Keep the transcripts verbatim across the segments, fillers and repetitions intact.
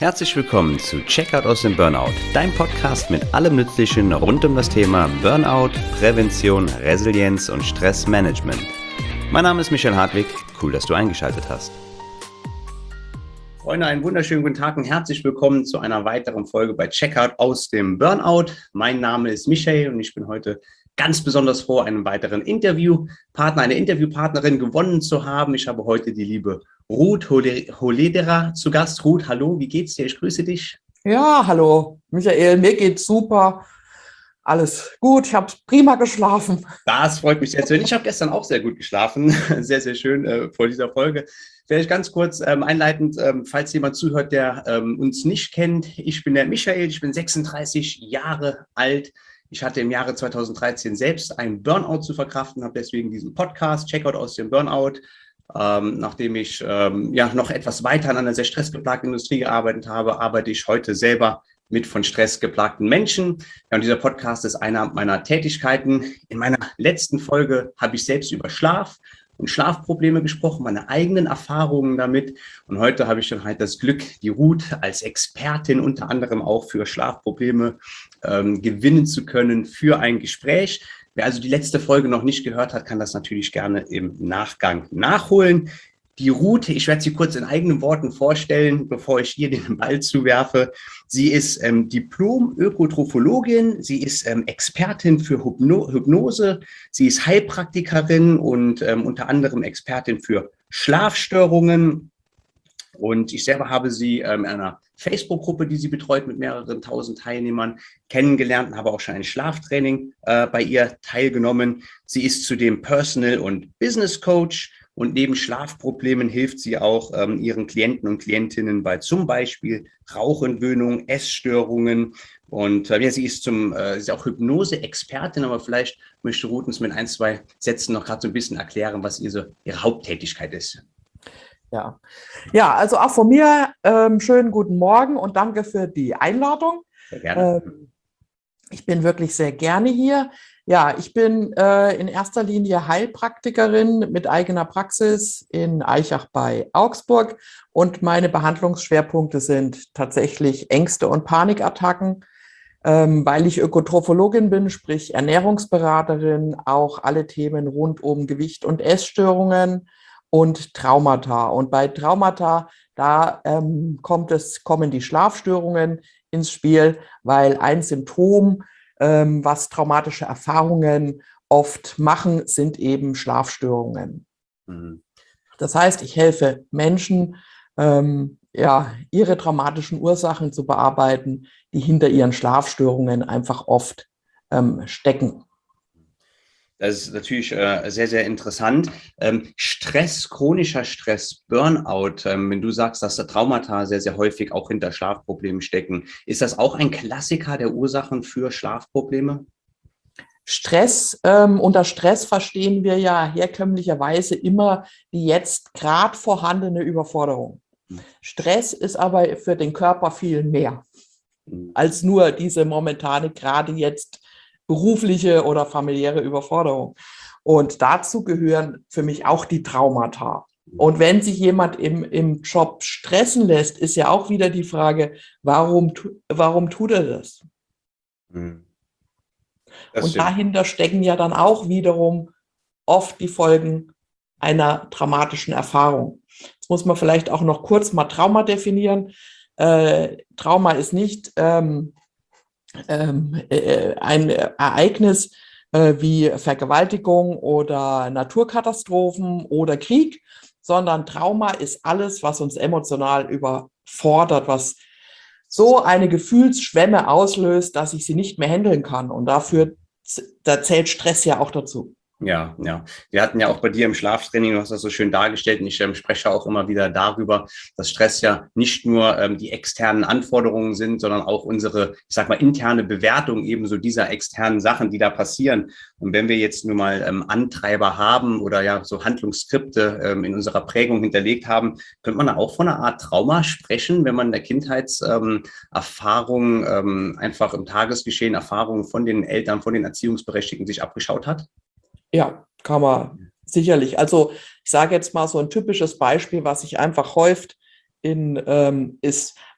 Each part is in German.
Herzlich willkommen zu Checkout aus dem Burnout, dein Podcast mit allem Nützlichen rund um das Thema Burnout, Prävention, Resilienz und Stressmanagement. Mein Name ist Michael Hartwig, cool, dass du eingeschaltet hast. Freunde, einen wunderschönen guten Tag und herzlich willkommen zu einer weiteren Folge bei Checkout aus dem Burnout. Mein Name ist Michael und ich bin heute ganz besonders froh, einen weiteren Interviewpartner, eine Interviewpartnerin gewonnen zu haben. Ich habe heute die liebe Ruth Holederer zu Gast. Ruth, hallo, wie geht's dir? Ich grüße dich. Ja, hallo, Michael, mir geht's super. Alles gut, ich habe prima geschlafen. Das freut mich sehr zu hören. Ich habe gestern auch sehr gut geschlafen. Sehr, sehr schön äh, vor dieser Folge. Vielleicht ganz kurz ähm, einleitend, ähm, falls jemand zuhört, der ähm, uns nicht kennt. Ich bin der Michael, ich bin sechsunddreißig Jahre alt. Ich hatte im Jahre zweitausenddreizehn selbst einen Burnout zu verkraften, habe deswegen diesen Podcast, Checkout aus dem Burnout. Ähm, nachdem ich ähm, ja noch etwas weiter an einer sehr stressgeplagten Industrie gearbeitet habe, arbeite ich heute selber mit von Stress geplagten Menschen. Ja, und dieser Podcast ist einer meiner Tätigkeiten. In meiner letzten Folge habe ich selbst über Schlaf und Schlafprobleme gesprochen, meine eigenen Erfahrungen damit. Und heute habe ich dann halt das Glück, die Ruth als Expertin unter anderem auch für Schlafprobleme ähm, gewinnen zu können für ein Gespräch. Wer also die letzte Folge noch nicht gehört hat, kann das natürlich gerne im Nachgang nachholen. Die Ruth, ich werde sie kurz in eigenen Worten vorstellen, bevor ich ihr den Ball zuwerfe. Sie ist ähm, Diplom-Ökotrophologin, sie ist ähm, Expertin für Hypno- Hypnose, sie ist Heilpraktikerin und ähm, unter anderem Expertin für Schlafstörungen. Und ich selber habe sie ähm, in einer Facebook-Gruppe, die sie betreut, mit mehreren tausend Teilnehmern kennengelernt und habe auch schon ein Schlaftraining äh, bei ihr teilgenommen. Sie ist zudem Personal- und Business-Coach. Und neben Schlafproblemen hilft sie auch ähm, ihren Klienten und Klientinnen bei zum Beispiel Rauchentwöhnung, Essstörungen. Und äh, ja, sie ist zum, äh, sie ist auch Hypnose-Expertin, aber vielleicht möchte Ruth uns mit ein, zwei Sätzen noch gerade so ein bisschen erklären, was ihre, ihre Haupttätigkeit ist. Ja, ja, also auch von mir ähm, schönen guten Morgen und danke für die Einladung. Sehr gerne. Ähm, ich bin wirklich sehr gerne hier. Ja, ich bin äh, in erster Linie Heilpraktikerin mit eigener Praxis in Aichach bei Augsburg und meine Behandlungsschwerpunkte sind tatsächlich Ängste und Panikattacken, ähm, weil ich Ökotrophologin bin, sprich Ernährungsberaterin, auch alle Themen rund um Gewicht und Essstörungen und Traumata. Und bei Traumata, da ähm, kommt es, kommen die Schlafstörungen ins Spiel, weil ein Symptom, ähm, was traumatische Erfahrungen oft machen, sind eben Schlafstörungen. Mhm. Das heißt, ich helfe Menschen, ähm, ja, ihre traumatischen Ursachen zu bearbeiten, die hinter ihren Schlafstörungen einfach oft ähm, stecken. Das ist natürlich äh, sehr, sehr interessant. Ähm, Stress, chronischer Stress, Burnout, ähm, wenn du sagst, dass da Traumata sehr, sehr häufig auch hinter Schlafproblemen stecken, ist das auch ein Klassiker der Ursachen für Schlafprobleme? Stress, ähm, unter Stress verstehen wir ja herkömmlicherweise immer die jetzt gerade vorhandene Überforderung. Stress ist aber für den Körper viel mehr als nur diese momentane, gerade jetzt berufliche oder familiäre Überforderung. Und dazu gehören für mich auch die Traumata. Und wenn sich jemand im, im Job stressen lässt, ist ja auch wieder die Frage, warum, warum tut er das? Hm. Das Und stimmt. Dahinter stecken ja dann auch wiederum oft die Folgen einer traumatischen Erfahrung. Jetzt muss man vielleicht auch noch kurz mal Trauma definieren. Äh, Trauma ist nicht ähm, ähm, äh, ein Ereignis äh, wie Vergewaltigung oder Naturkatastrophen oder Krieg, sondern Trauma ist alles, was uns emotional überfordert, was so eine Gefühlsschwemme auslöst, dass ich sie nicht mehr handeln kann. Und dafür, da zählt Stress ja auch dazu. Ja, ja. Wir hatten ja auch bei dir im Schlaftraining, du hast das so schön dargestellt und ich ähm, spreche auch immer wieder darüber, dass Stress ja nicht nur ähm, die externen Anforderungen sind, sondern auch unsere, ich sag mal, interne Bewertung ebenso dieser externen Sachen, die da passieren. Und wenn wir jetzt nur mal ähm, Antreiber haben oder ja so Handlungsskripte ähm, in unserer Prägung hinterlegt haben, könnte man da auch von einer Art Trauma sprechen, wenn man in der Kindheitserfahrung ähm, ähm, einfach im Tagesgeschehen Erfahrungen von den Eltern, von den Erziehungsberechtigten sich abgeschaut hat? Ja, kann man sicherlich. Also ich sage jetzt mal so ein typisches Beispiel, was sich einfach häuft, in, ähm, ist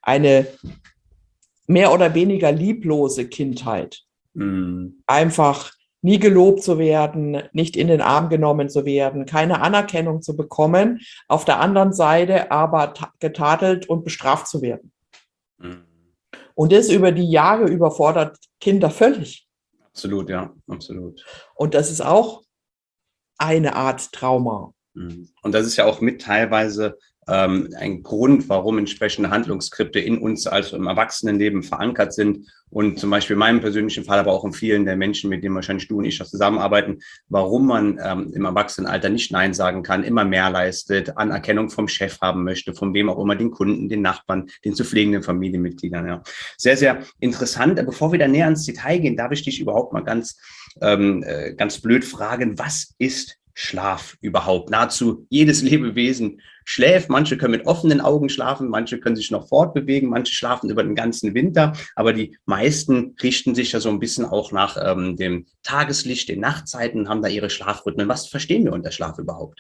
eine mehr oder weniger lieblose Kindheit. Mhm. Einfach nie gelobt zu werden, nicht in den Arm genommen zu werden, keine Anerkennung zu bekommen, auf der anderen Seite aber getadelt und bestraft zu werden. Mhm. Und das über die Jahre überfordert Kinder völlig. Absolut, ja, absolut. Und das ist auch eine Art Trauma. Und das ist ja auch mit teilweise ähm, ein Grund, warum entsprechende Handlungsskripte in uns, also im Erwachsenenleben, verankert sind. Und zum Beispiel in meinem persönlichen Fall, aber auch in vielen der Menschen, mit denen wahrscheinlich du und ich zusammenarbeiten, warum man ähm, im Erwachsenenalter nicht Nein sagen kann, immer mehr leistet, Anerkennung vom Chef haben möchte, von wem auch immer, den Kunden, den Nachbarn, den zu pflegenden Familienmitgliedern. Ja. Sehr, sehr interessant. Bevor wir da näher ins Detail gehen, darf ich dich überhaupt mal ganz, ähm, äh, ganz blöd fragen, was ist Schlaf überhaupt? Nahezu jedes Lebewesen schläft. Manche können mit offenen Augen schlafen, manche können sich noch fortbewegen, manche schlafen über den ganzen Winter, aber die meisten richten sich ja so ein bisschen auch nach ähm, dem Tageslicht, den Nachtzeiten, haben da ihre Schlafrhythmen. Was verstehen wir unter Schlaf überhaupt?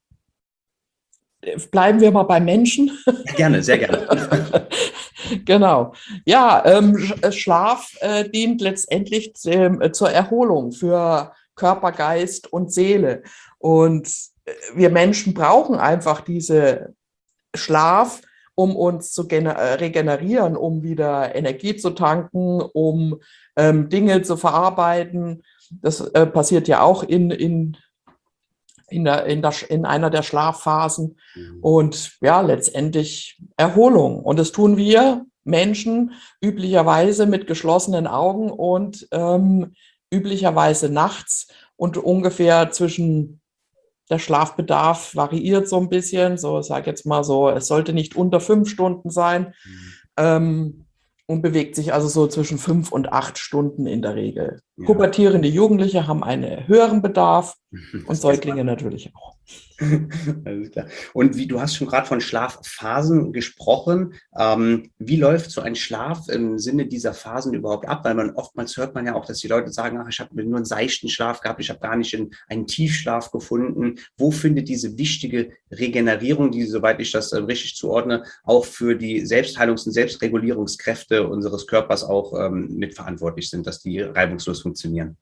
Bleiben wir mal beim Menschen. Ja, gerne, sehr gerne. Genau. Ja, ähm, Schlaf äh, dient letztendlich äh, zur Erholung für Körper, Geist und Seele. Und wir Menschen brauchen einfach diese Schlaf, um uns zu regenerieren, um wieder Energie zu tanken, um ähm, Dinge zu verarbeiten. Das äh, passiert ja auch in, in, in, der, in, der, in einer der Schlafphasen. Und ja, letztendlich Erholung. Und das tun wir Menschen üblicherweise mit geschlossenen Augen und ähm, üblicherweise nachts und ungefähr zwischen, der Schlafbedarf variiert so ein bisschen, so ich sage jetzt mal so, es sollte nicht unter fünf Stunden sein ähm, und bewegt sich also so zwischen fünf und acht Stunden in der Regel. Ja. Pubertierende Jugendliche haben einen höheren Bedarf und Säuglinge natürlich auch. Alles klar. Und wie du hast schon gerade von Schlafphasen gesprochen. Ähm, wie läuft so ein Schlaf im Sinne dieser Phasen überhaupt ab? Weil man oftmals hört man ja auch, dass die Leute sagen, ach, ich habe nur einen seichten Schlaf gehabt, ich habe gar nicht in, einen Tiefschlaf gefunden. Wo findet diese wichtige Regenerierung, die, soweit ich das äh, richtig zuordne, auch für die Selbstheilungs- und Selbstregulierungskräfte unseres Körpers auch ähm, mitverantwortlich sind, dass die reibungslos funktionieren?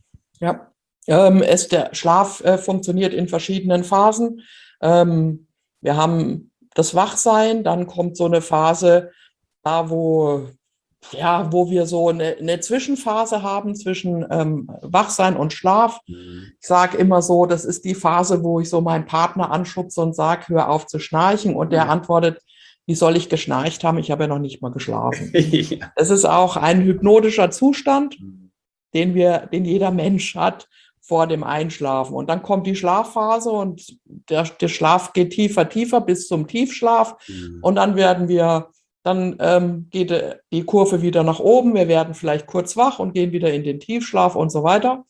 Ja. Ähm, es, der Schlaf äh, funktioniert in verschiedenen Phasen. Ähm, wir haben das Wachsein, dann kommt so eine Phase, da wo, ja, wo wir so eine, eine Zwischenphase haben zwischen ähm, Wachsein und Schlaf. Mhm. Ich sage immer so, das ist die Phase, wo ich so meinen Partner anschubse und sage, hör auf zu schnarchen. Und der mhm. antwortet, wie soll ich geschnarcht haben? Ich habe ja noch nicht mal geschlafen. Ja. Es ist auch ein hypnotischer Zustand, mhm. den wir, den jeder Mensch hat vor dem Einschlafen. Und dann kommt die Schlafphase und der, der Schlaf geht tiefer, tiefer bis zum Tiefschlaf. Mhm. Und dann werden wir, dann ähm, geht die Kurve wieder nach oben. Wir werden vielleicht kurz wach und gehen wieder in den Tiefschlaf und so weiter.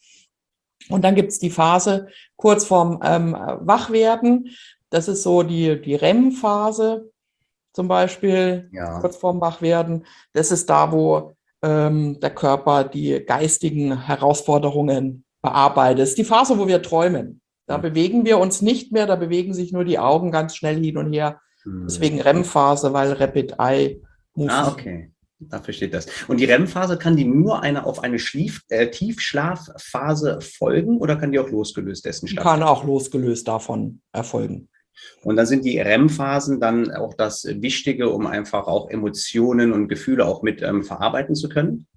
Und dann gibt es die Phase kurz vorm ähm, Wachwerden. Das ist so die, die R E M-Phase zum Beispiel, ja. kurz vorm Wachwerden. Das ist da, wo ähm, der Körper die geistigen Herausforderungen bearbeitet. Das ist die Phase, wo wir träumen. Da mhm. bewegen wir uns nicht mehr, da bewegen sich nur die Augen ganz schnell hin und her. Mhm. Deswegen R E M-Phase, weil Rapid Eye Movement. Ah, okay. Da versteht das. Und die R E M-Phase, kann die nur eine, auf eine Schlief, äh, Tiefschlafphase folgen oder kann die auch losgelöst dessen stattfinden? Kann auch losgelöst davon erfolgen. Und dann sind die R E M-Phasen dann auch das Wichtige, um einfach auch Emotionen und Gefühle auch mit ähm, verarbeiten zu können?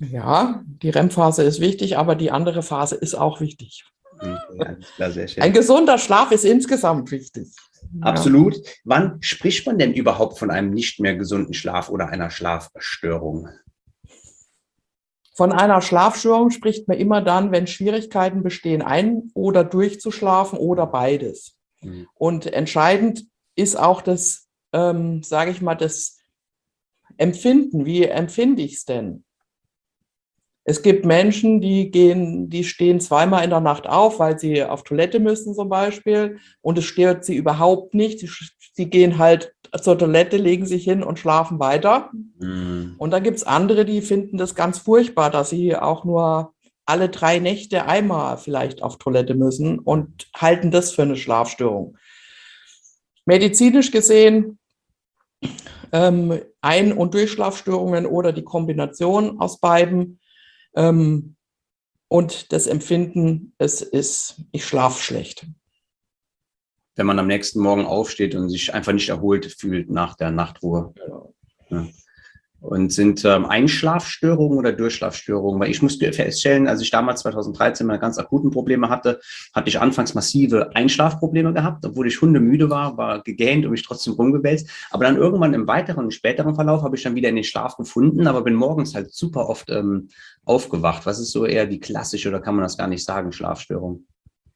Ja, die R E M-Phase ist wichtig, aber die andere Phase ist auch wichtig. Ja, klar, sehr schön. Ein gesunder Schlaf ist insgesamt wichtig. Absolut. Ja. Wann spricht man denn überhaupt von einem nicht mehr gesunden Schlaf oder einer Schlafstörung? Von einer Schlafstörung spricht man immer dann, wenn Schwierigkeiten bestehen, ein- oder durchzuschlafen oder beides. Mhm. Und entscheidend ist auch das, ähm, sage ich mal, das Empfinden. Wie empfinde ich es denn? Es gibt Menschen, die gehen, die stehen zweimal in der Nacht auf, weil sie auf Toilette müssen zum Beispiel, und es stört sie überhaupt nicht. Sie, sie gehen halt zur Toilette, legen sich hin und schlafen weiter. Mhm. Und dann gibt es andere, die finden das ganz furchtbar, dass sie auch nur alle drei Nächte einmal vielleicht auf Toilette müssen und halten das für eine Schlafstörung. Medizinisch gesehen ähm, Ein- und Durchschlafstörungen oder die Kombination aus beiden. Ähm, und das Empfinden, es ist, ich schlafe schlecht. Wenn man am nächsten Morgen aufsteht und sich einfach nicht erholt fühlt nach der Nachtruhe. Genau. Ja. Und sind ähm, Einschlafstörungen oder Durchschlafstörungen? Weil ich musste feststellen, als ich damals zweitausenddreizehn meine ganz akuten Probleme hatte, hatte ich anfangs massive Einschlafprobleme gehabt, obwohl ich hundemüde war, war gegähnt und mich trotzdem rumgewälzt. Aber dann irgendwann im weiteren und späteren Verlauf habe ich dann wieder in den Schlaf gefunden, aber bin morgens halt super oft ähm, aufgewacht. Was ist so eher die klassische, oder kann man das gar nicht sagen, Schlafstörung?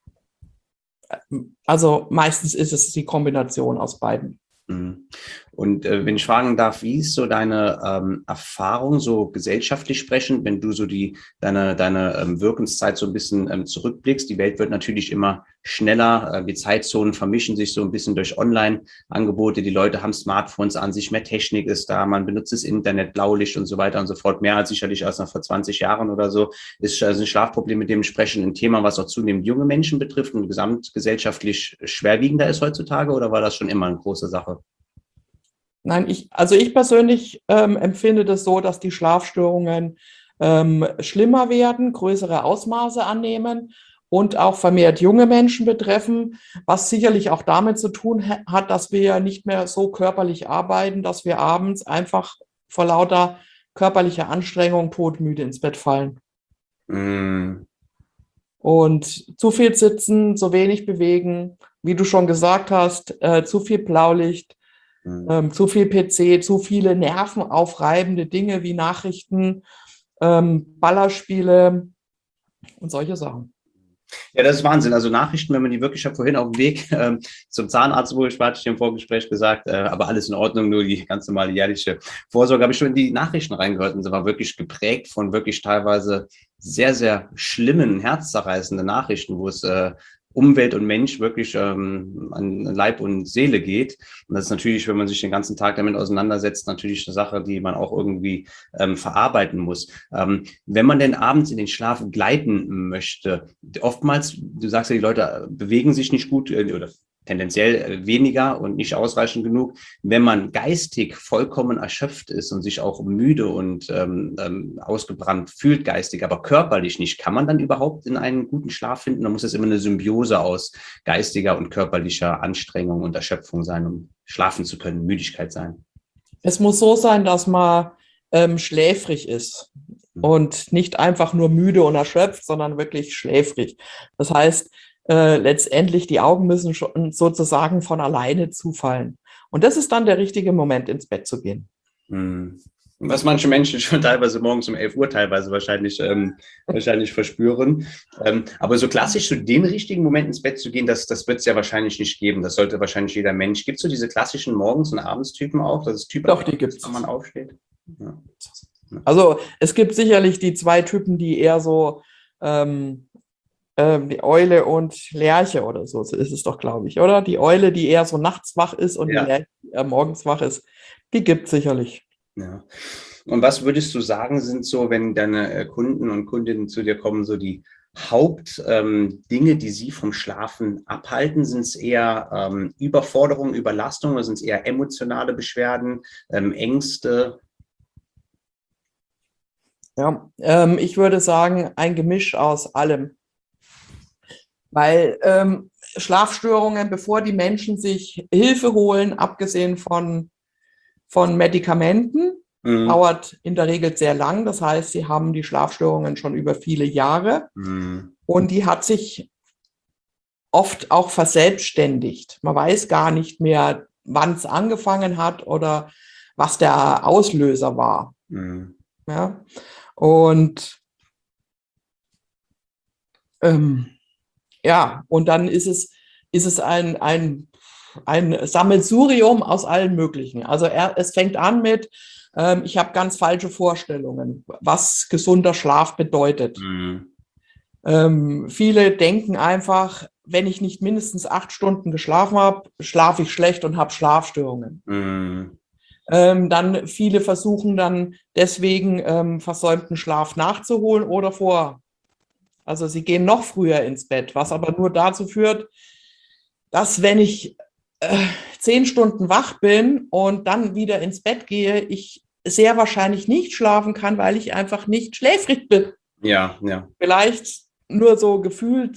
Also meistens ist es die Kombination aus beiden. Und äh, wenn ich fragen darf, wie ist so deine ähm, Erfahrung, so gesellschaftlich sprechend, wenn du so die deine deine ähm, Wirkenszeit so ein bisschen ähm, zurückblickst? Die Welt wird natürlich immer schneller, äh, die Zeitzonen vermischen sich so ein bisschen durch Online-Angebote. Die Leute haben Smartphones an sich, mehr Technik ist da, man benutzt das Internet, Blaulicht und so weiter und so fort, mehr als sicherlich als noch vor zwanzig Jahren oder so. Ist also ein Schlafproblem mit dementsprechend ein Thema, was auch zunehmend junge Menschen betrifft und gesamtgesellschaftlich schwerwiegender ist heutzutage, oder war das schon immer eine große Sache? Nein, ich, also ich persönlich ähm, empfinde das so, dass die Schlafstörungen ähm, schlimmer werden, größere Ausmaße annehmen und auch vermehrt junge Menschen betreffen, was sicherlich auch damit zu tun ha- hat, dass wir ja nicht mehr so körperlich arbeiten, dass wir abends einfach vor lauter körperlicher Anstrengung todmüde ins Bett fallen. Mm. Und zu viel sitzen, zu wenig bewegen, wie du schon gesagt hast, äh, zu viel Blaulicht, ähm, zu viel P C, zu viele nervenaufreibende Dinge wie Nachrichten, ähm, Ballerspiele und solche Sachen. Ja, das ist Wahnsinn. Also Nachrichten, wenn man die wirklich, ich habe vorhin auf dem Weg ähm, zum Zahnarzt, wo ich war, hatte ich im Vorgespräch gesagt, äh, aber alles in Ordnung, nur die ganz normale jährliche Vorsorge, habe ich schon in die Nachrichten reingehört und sie war wirklich geprägt von wirklich teilweise sehr, sehr schlimmen, herzzerreißenden Nachrichten, wo es äh, Umwelt und Mensch wirklich ähm, an Leib und Seele geht. Und das ist natürlich, wenn man sich den ganzen Tag damit auseinandersetzt, natürlich eine Sache, die man auch irgendwie ähm, verarbeiten muss. Ähm, wenn man denn abends in den Schlaf gleiten möchte, oftmals, du sagst ja, die Leute bewegen sich nicht gut äh, oder tendenziell äh, weniger und nicht ausreichend genug. Wenn man geistig vollkommen erschöpft ist und sich auch müde und ähm, ähm, ausgebrannt fühlt geistig, aber körperlich nicht, kann man dann überhaupt in einen guten Schlaf finden? Oder muss es immer eine Symbiose aus geistiger und körperlicher Anstrengung und Erschöpfung sein, um schlafen zu können, Müdigkeit sein? Es muss so sein, dass man ähm, schläfrig ist und nicht einfach nur müde und erschöpft, sondern wirklich schläfrig. Das heißt, äh, letztendlich die Augen müssen schon sozusagen von alleine zufallen. Und das ist dann der richtige Moment, ins Bett zu gehen. Hm. Was manche Menschen schon teilweise morgens um elf Uhr teilweise wahrscheinlich, ähm, wahrscheinlich verspüren. Ähm, aber so klassisch zu so den richtigen Moment ins Bett zu gehen, das, das wird es ja wahrscheinlich nicht geben. Das sollte wahrscheinlich jeder Mensch. Gibt es so diese klassischen Morgens- und Abendstypen auch, dass es Doch, die typabhängig gibt ist, wann es. man aufsteht? Ja. Also es gibt sicherlich die zwei Typen, die eher so ähm, ähm, die Eule und Lerche oder so, so ist es doch, glaube ich, oder? Die Eule, die eher so nachts wach ist und die Ja. Lerche, die eher morgens wach ist, die gibt es sicherlich. Ja. Und was würdest du sagen, sind so, wenn deine äh, Kunden und Kundinnen zu dir kommen, so die Hauptdinge, ähm, Dinge, die sie vom Schlafen abhalten? Sind es eher ähm, Überforderung, Überlastung oder sind es eher emotionale Beschwerden, ähm, Ängste? Ja, ähm, ich würde sagen, ein Gemisch aus allem. Weil ähm, Schlafstörungen, bevor die Menschen sich Hilfe holen, abgesehen von, von Medikamenten, Mhm. dauert in der Regel sehr lang. Das heißt, sie haben die Schlafstörungen schon über viele Jahre Mhm. und die hat sich oft auch verselbstständigt. Man weiß gar nicht mehr, wann es angefangen hat oder was der Auslöser war. Mhm. Ja? Und ähm, ja, und dann ist es, ist es ein, ein, ein Sammelsurium aus allen möglichen. Also er, es fängt an mit, ähm, ich habe ganz falsche Vorstellungen, was gesunder Schlaf bedeutet. Mhm. Ähm, viele denken einfach, wenn ich nicht mindestens acht Stunden geschlafen habe, schlafe ich schlecht und habe Schlafstörungen. Mhm. Ähm, dann viele versuchen dann deswegen ähm, versäumten Schlaf nachzuholen oder vor. Also sie gehen noch früher ins Bett, was aber nur dazu führt, dass wenn ich äh, zehn Stunden wach bin und dann wieder ins Bett gehe, ich sehr wahrscheinlich nicht schlafen kann, weil ich einfach nicht schläfrig bin. Ja, ja. Vielleicht nur so gefühlt,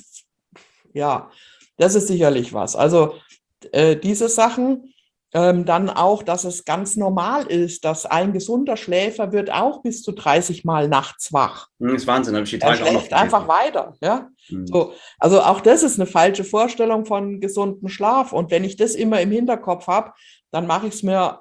ja, das ist sicherlich was. Also äh, diese Sachen, ähm, dann auch, dass es ganz normal ist, dass ein gesunder Schläfer wird auch bis zu dreißig Mal nachts wach. Das ist Wahnsinn, habe ich die Er Tage auch noch schläft einfach gelesen. weiter. Ja? Mhm. So, also auch das ist eine falsche Vorstellung von gesundem Schlaf. Und wenn ich das immer im Hinterkopf habe, dann mache ich es mir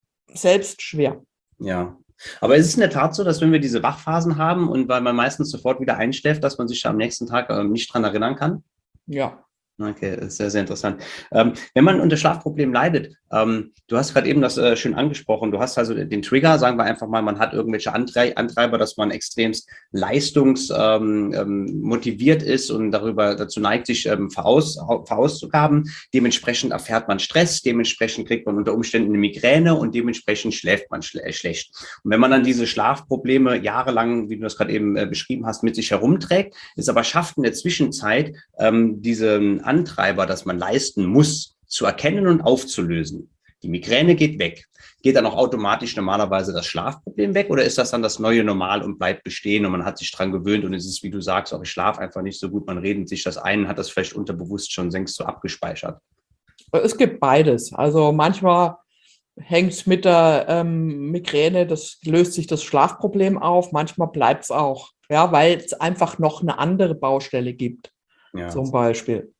selbst schwer. Ja. Aber ist es in der Tat so, dass wenn wir diese Wachphasen haben und weil man meistens sofort wieder einschläft, dass man sich da am nächsten Tag äh, nicht dran erinnern kann? Ja. Okay, das ist sehr, sehr interessant. Ähm, wenn man unter Schlafproblemen leidet, ähm, du hast gerade eben das äh, schön angesprochen, du hast also den Trigger, sagen wir einfach mal, man hat irgendwelche Antrei Antreiber, dass man extremst leistungsmotiviert ähm, ähm, ist und darüber dazu neigt, sich ähm, veraus verauszugaben. Dementsprechend erfährt man Stress, dementsprechend kriegt man unter Umständen eine Migräne und dementsprechend schläft man schle schlecht. Und wenn man dann diese Schlafprobleme jahrelang, wie du das gerade eben äh, beschrieben hast, mit sich herumträgt, es aber schafft in der Zwischenzeit, ähm, diese Antreiber, das man leisten muss, zu erkennen und aufzulösen. Die Migräne geht weg. Geht dann auch automatisch normalerweise das Schlafproblem weg oder ist das dann das neue Normal und bleibt bestehen und man hat sich dran gewöhnt und es ist, wie du sagst, auch ich schlafe einfach nicht so gut, man redet sich das ein, hat das vielleicht unterbewusst schon längst so abgespeichert? Es gibt beides. Also manchmal hängt es mit der ähm, Migräne, das löst sich das Schlafproblem auf, manchmal bleibt es auch, ja, weil es einfach noch eine andere Baustelle gibt, Ja. zum Beispiel.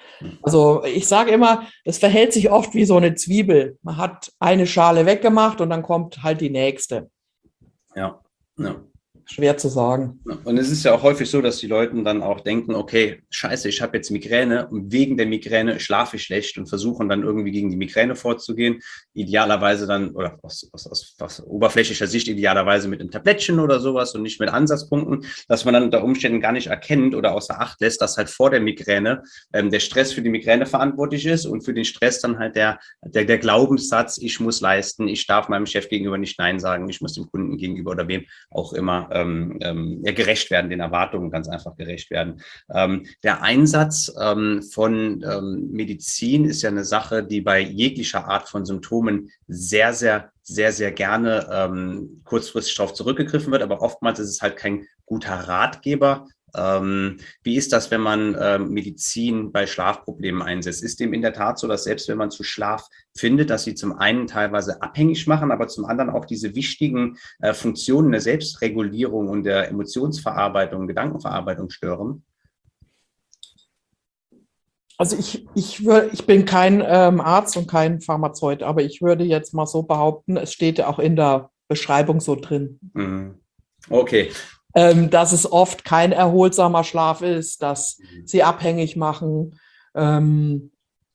Also ich sage immer, es verhält sich oft wie so eine Zwiebel. Man hat eine Schale weggemacht und dann kommt halt die nächste. Ja, ja. Schwer zu sagen. Und es ist ja auch häufig so, dass die Leute dann auch denken, okay, scheiße, ich habe jetzt Migräne und wegen der Migräne schlafe ich schlecht und versuchen dann irgendwie gegen die Migräne vorzugehen. Idealerweise dann, oder aus, aus, aus, aus oberflächlicher Sicht idealerweise mit einem Tablettchen oder sowas und nicht mit Ansatzpunkten, dass man dann unter Umständen gar nicht erkennt oder außer Acht lässt, dass halt vor der Migräne ähm, der Stress für die Migräne verantwortlich ist und für den Stress dann halt der, der, der Glaubenssatz, ich muss leisten, ich darf meinem Chef gegenüber nicht Nein sagen, ich muss dem Kunden gegenüber oder wem auch immer Ähm, ähm, ja, gerecht werden, den Erwartungen ganz einfach gerecht werden. Ähm, der Einsatz ähm, von ähm, Medizin ist ja eine Sache, die bei jeglicher Art von Symptomen sehr, sehr, sehr, sehr gerne ähm, kurzfristig darauf zurückgegriffen wird, aber oftmals ist es halt kein guter Ratgeber. Ähm, wie ist das, wenn man ähm, Medizin bei Schlafproblemen einsetzt? Ist dem in der Tat so, dass selbst wenn man zu Schlaf findet, dass sie zum einen teilweise abhängig machen, aber zum anderen auch diese wichtigen äh, Funktionen der Selbstregulierung und der Emotionsverarbeitung, Gedankenverarbeitung stören? Also ich, ich, wür, ich bin kein ähm, Arzt und kein Pharmazeut, aber ich würde jetzt mal so behaupten, es steht ja auch in der Beschreibung so drin. Mhm. Okay. Ähm, dass es oft kein erholsamer Schlaf ist, dass sie abhängig machen. Ähm,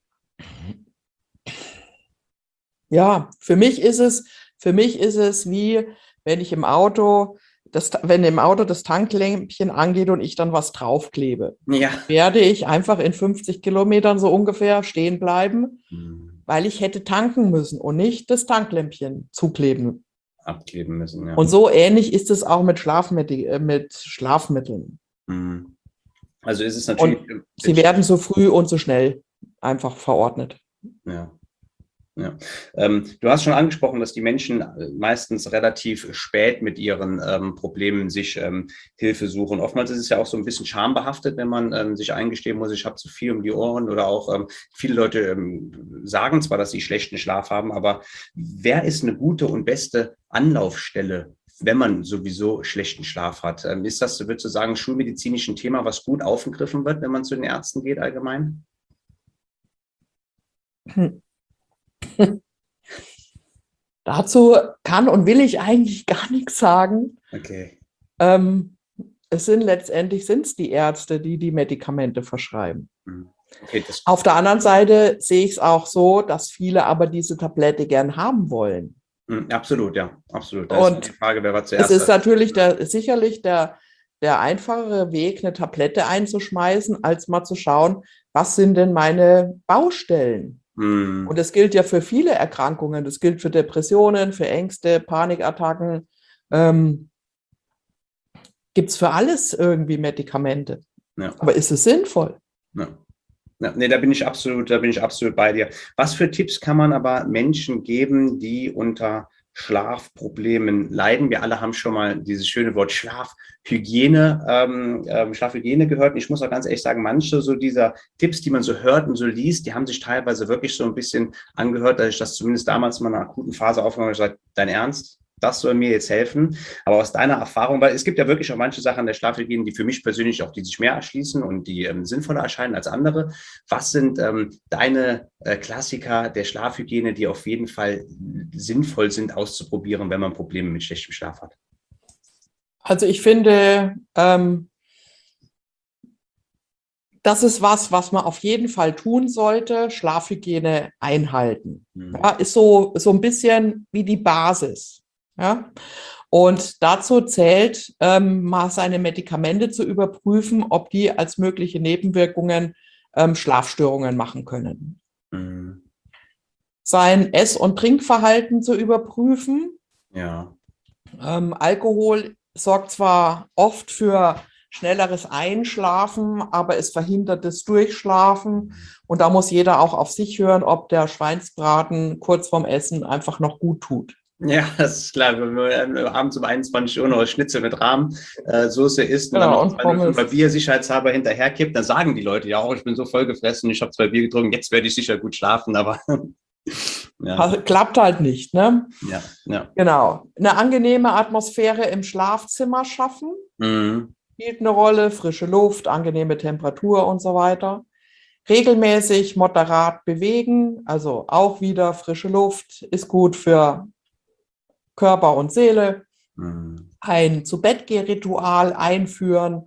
ja, für mich ist es, für mich ist es wie, wenn ich im Auto, das, wenn im Auto das Tanklämpchen angeht und ich dann was draufklebe. Ja. Werde ich einfach in fünfzig Kilometern so ungefähr stehen bleiben, Mhm. weil ich hätte tanken müssen und nicht das Tanklämpchen zukleben. Abkleben müssen, ja. Und so ähnlich ist es auch mit, Schlafmittel, äh, mit Schlafmitteln. Mhm. Also ist es natürlich. Und sie werden so früh und so schnell einfach verordnet. Ja. Ja. Ähm, du hast schon angesprochen, dass die Menschen meistens relativ spät mit ihren ähm, Problemen sich ähm, Hilfe suchen. Oftmals ist es ja auch so ein bisschen schambehaftet, wenn man ähm, sich eingestehen muss, ich habe zu viel um die Ohren oder auch ähm, viele Leute ähm, sagen zwar, dass sie schlechten Schlaf haben, aber wer ist eine gute und beste Anlaufstelle, wenn man sowieso schlechten Schlaf hat? Ähm, ist das, würdest du sagen, schulmedizinisch ein Thema, was gut aufgegriffen wird, wenn man zu den Ärzten geht allgemein? Hm. Dazu kann und will ich eigentlich gar nichts sagen. Okay. Ähm, es sind letztendlich sind's die Ärzte, die die Medikamente verschreiben. Okay, das Auf der anderen Seite sehe ich es auch so, dass viele aber diese Tablette gern haben wollen. Absolut, ja, absolut. Da und ist die Frage, wer war zuerst. Es ist natürlich der, sicherlich der, der einfachere Weg, eine Tablette einzuschmeißen, als mal zu schauen, was sind denn meine Baustellen? Hm. Und das gilt ja für viele Erkrankungen. Das gilt für Depressionen, für Ängste, Panikattacken. Ähm, Gibt es für alles irgendwie Medikamente. Ja. Aber ist es sinnvoll? Ja. Ja, nee, da bin ich absolut, da bin ich absolut bei dir. Was für Tipps kann man aber Menschen geben, die unter Schlafproblemen leiden? Wir alle haben schon mal dieses schöne Wort Schlafhygiene, ähm, ähm, Schlafhygiene gehört. Und ich muss auch ganz ehrlich sagen, manche so dieser Tipps, die man so hört und so liest, die haben sich teilweise wirklich so ein bisschen angehört, dass ich das zumindest damals in meiner akuten Phase aufgenommen habe. Ich gesagt, dein Ernst? Das soll mir jetzt helfen. Aber aus deiner Erfahrung, weil es gibt ja wirklich auch manche Sachen der Schlafhygiene, die für mich persönlich auch, die sich mehr erschließen und die ähm, sinnvoller erscheinen als andere. Was sind ähm, deine äh, Klassiker der Schlafhygiene, die auf jeden Fall sinnvoll sind auszuprobieren, wenn man Probleme mit schlechtem Schlaf hat? Also ich finde, ähm, das ist was, was man auf jeden Fall tun sollte, Schlafhygiene einhalten. Mhm. Ja, ist so, so ein bisschen wie die Basis. Ja? Und dazu zählt, ähm, mal seine Medikamente zu überprüfen, ob die als mögliche Nebenwirkungen ähm, Schlafstörungen machen können. Mhm. Sein Ess- und Trinkverhalten zu überprüfen. Ja. Ähm, Alkohol sorgt zwar oft für schnelleres Einschlafen, aber es verhindert das Durchschlafen. Und da muss jeder auch auf sich hören, ob der Schweinsbraten kurz vorm Essen einfach noch gut tut. Ja, das ist klar. Wenn man abends um einundzwanzig Uhr noch ein Schnitzel mit Rahmsoße isst und genau, dann noch zwei Mal Bier sicherheitshalber hinterherkippt, dann sagen die Leute ja auch, ich bin so voll gefressen, ich habe zwei Bier getrunken, jetzt werde ich sicher gut schlafen, aber ja. Also, klappt halt nicht, ne? Ja, ja. Genau. Eine angenehme Atmosphäre im Schlafzimmer schaffen, mhm. spielt eine Rolle, frische Luft, angenehme Temperatur und so weiter. Regelmäßig moderat bewegen, also auch wieder frische Luft, ist gut für Körper und Seele. Mhm. Ein Zu-Bett-Geh-Ritual einführen,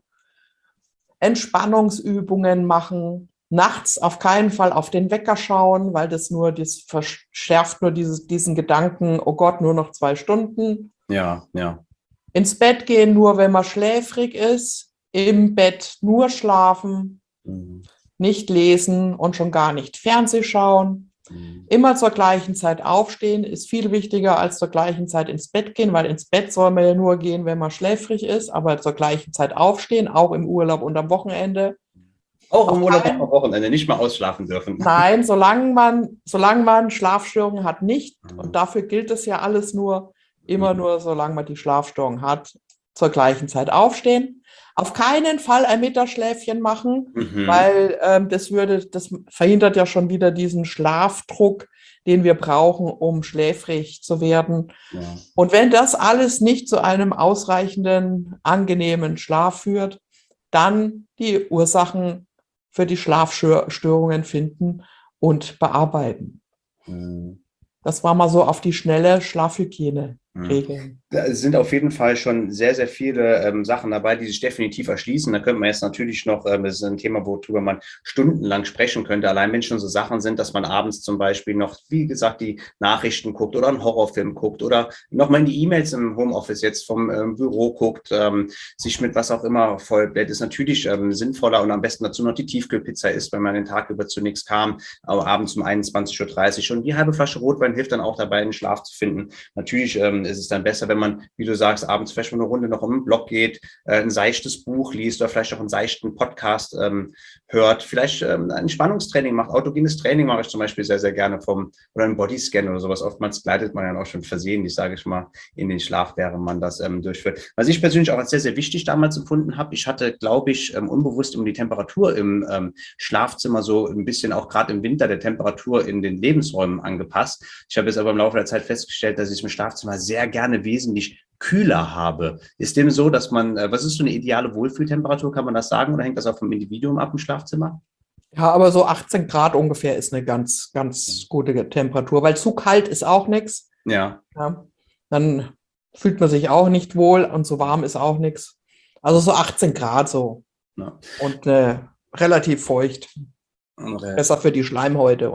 Entspannungsübungen machen, nachts auf keinen Fall auf den Wecker schauen, weil das nur, das verschärft nur dieses, diesen Gedanken, oh Gott, nur noch zwei Stunden. Ja, ja. Ins Bett gehen nur, wenn man schläfrig ist, im Bett nur schlafen, mhm. nicht lesen und schon gar nicht Fernseh schauen. Mhm. Immer zur gleichen Zeit aufstehen ist viel wichtiger als zur gleichen Zeit ins Bett gehen, weil ins Bett soll man ja nur gehen, wenn man schläfrig ist, aber zur gleichen Zeit aufstehen, auch im Urlaub und am Wochenende. Auch im Urlaub und am Wochenende nicht mal ausschlafen dürfen. Nein, solange man, solange man Schlafstörungen hat, nicht. Mhm. Und dafür gilt es ja alles nur, immer mhm. nur, solange man die Schlafstörung hat, zur gleichen Zeit aufstehen. Auf keinen Fall ein Mittagsschläfchen machen, mhm. weil ähm, das würde, das verhindert ja schon wieder diesen Schlafdruck, den wir brauchen, um schläfrig zu werden. Ja. Und wenn das alles nicht zu einem ausreichenden, angenehmen Schlaf führt, dann die Ursachen für die Schlafstörungen finden und bearbeiten. Mhm. Das war mal so auf die schnelle Schlafhygiene. Regeln. Da sind auf jeden Fall schon sehr, sehr viele ähm, Sachen dabei, die sich definitiv erschließen. Da könnte man jetzt natürlich noch, ähm, das ist ein Thema, worüber man stundenlang sprechen könnte. Allein wenn schon so Sachen sind, dass man abends zum Beispiel noch, wie gesagt, die Nachrichten guckt oder einen Horrorfilm guckt oder nochmal in die E-Mails im Homeoffice jetzt vom ähm, Büro guckt, ähm, sich mit was auch immer vollbläht, ist natürlich ähm, sinnvoller und am besten dazu noch die Tiefkühlpizza isst, wenn man den Tag über zu nichts kam, aber abends um einundzwanzig Uhr dreißig schon die halbe Flasche Rotwein hilft dann auch dabei, einen Schlaf zu finden. Natürlich ähm, ist es dann besser, wenn man, wie du sagst, abends vielleicht mal eine Runde noch um den Block geht, äh, ein seichtes Buch liest oder vielleicht auch einen seichten Podcast ähm, hört, vielleicht ähm, ein Spannungstraining macht, autogenes Training mache ich zum Beispiel sehr, sehr gerne vom, oder einen Bodyscan oder sowas. Oftmals gleitet man ja auch schon versehentlich, sage ich mal, in den Schlaf, während man das ähm, durchführt. Was ich persönlich auch als sehr, sehr wichtig damals empfunden habe, ich hatte, glaube ich, ähm, unbewusst um die Temperatur im ähm, Schlafzimmer so ein bisschen auch gerade im Winter der Temperatur in den Lebensräumen angepasst. Ich habe jetzt aber im Laufe der Zeit festgestellt, dass ich im Schlafzimmer sehr gerne wesentlich kühler habe. Ist dem so, dass man, was ist so eine ideale Wohlfühltemperatur, kann man das sagen, oder hängt das auch vom Individuum ab im Schlafzimmer? Ja, aber so achtzehn Grad ungefähr ist eine ganz, ganz gute Temperatur, weil zu kalt ist auch nichts. Ja. Ja. Dann fühlt man sich auch nicht wohl und so warm ist auch nichts. Also so achtzehn Grad so. Ja. Und äh, relativ feucht. Okay. Besser für die Schleimhäute und so.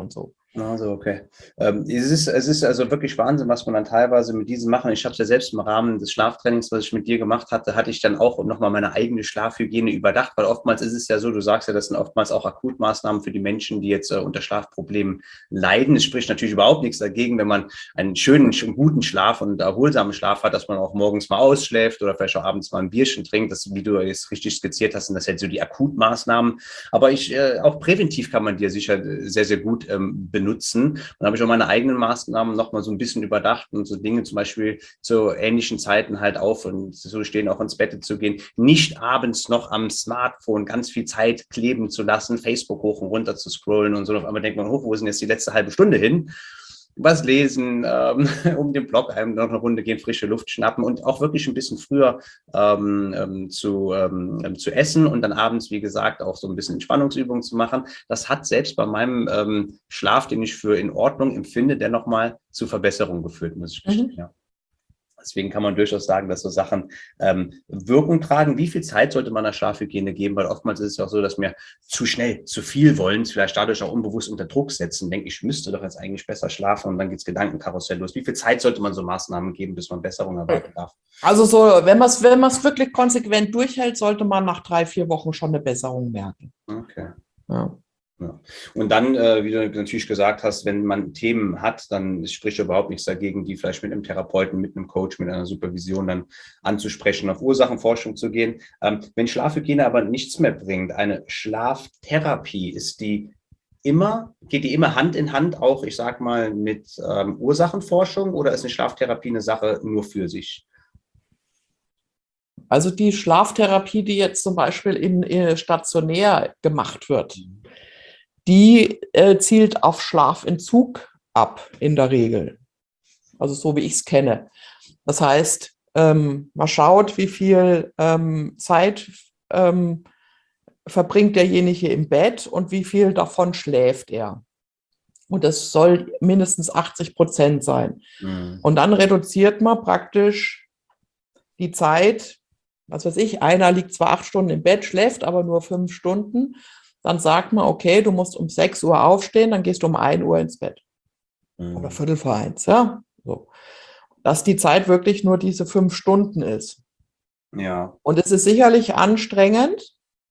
Also, okay. Ähm, es ist, es ist also wirklich Wahnsinn, was man dann teilweise mit diesen machen. Ich habe es ja selbst im Rahmen des Schlaftrainings, was ich mit dir gemacht hatte, hatte ich dann auch nochmal meine eigene Schlafhygiene überdacht, weil oftmals ist es ja so, du sagst ja, das sind oftmals auch Akutmaßnahmen für die Menschen, die jetzt äh, unter Schlafproblemen leiden. Es spricht natürlich überhaupt nichts dagegen, wenn man einen schönen, guten Schlaf und erholsamen Schlaf hat, dass man auch morgens mal ausschläft oder vielleicht auch abends mal ein Bierchen trinkt. Das, wie du es richtig skizziert hast, sind das jetzt so die Akutmaßnahmen. Aber ich, äh, auch präventiv kann man dir sicher sehr, sehr gut ähm, benutzen. Dann habe ich auch meine eigenen Maßnahmen nochmal so ein bisschen überdacht und so Dinge zum Beispiel zu ähnlichen Zeiten halt auf und so stehen, auch ins Bett zu gehen. Nicht abends noch am Smartphone ganz viel Zeit kleben zu lassen, Facebook hoch und runter zu scrollen und so. Auf einmal denkt man, hoch, wo ist denn jetzt die letzte halbe Stunde hin? Was lesen, ähm, um den Block einem noch eine Runde gehen, frische Luft schnappen und auch wirklich ein bisschen früher ähm, ähm, zu, ähm, zu essen und dann abends, wie gesagt, auch so ein bisschen Entspannungsübungen zu machen. Das hat selbst bei meinem ähm, Schlaf, den ich für in Ordnung empfinde, der nochmal zu Verbesserungen geführt, muss ich gestehen, Mhm. ja. Deswegen kann man durchaus sagen, dass so Sachen ähm, Wirkung tragen. Wie viel Zeit sollte man der Schlafhygiene geben? Weil oftmals ist es ja auch so, dass wir zu schnell, zu viel wollen, vielleicht dadurch auch unbewusst unter Druck setzen. Denke ich, müsste doch jetzt eigentlich besser schlafen und dann geht es Gedankenkarussell los. Wie viel Zeit sollte man so Maßnahmen geben, bis man Besserung erwarten darf? Also so, wenn man es wenn man es wirklich konsequent durchhält, sollte man nach drei, vier Wochen schon eine Besserung merken. Okay. Ja. Ja. Und dann, äh, wie du natürlich gesagt hast, wenn man Themen hat, dann spricht überhaupt nichts dagegen, die vielleicht mit einem Therapeuten, mit einem Coach, mit einer Supervision dann anzusprechen, auf Ursachenforschung zu gehen. Ähm, wenn Schlafhygiene aber nichts mehr bringt, eine Schlaftherapie, ist die immer, geht die immer Hand in Hand auch, ich sag mal, mit ähm, Ursachenforschung oder ist eine Schlaftherapie eine Sache nur für sich? Also die Schlaftherapie, die jetzt zum Beispiel in, in stationär gemacht wird, die äh, zielt auf Schlafentzug ab in der Regel. Also so wie ich es kenne. Das heißt, ähm, man schaut, wie viel ähm, Zeit ähm, verbringt derjenige im Bett und wie viel davon schläft er. Und das soll mindestens achtzig Prozent sein. Mhm. Und dann reduziert man praktisch die Zeit, was weiß ich, einer liegt zwar acht Stunden im Bett, schläft aber nur fünf Stunden. Dann sagt man, okay, du musst um sechs Uhr aufstehen, dann gehst du um ein Uhr ins Bett. Mhm. Oder Viertel vor eins, ja. So. Dass die Zeit wirklich nur diese fünf Stunden ist. Ja. Und es ist sicherlich anstrengend.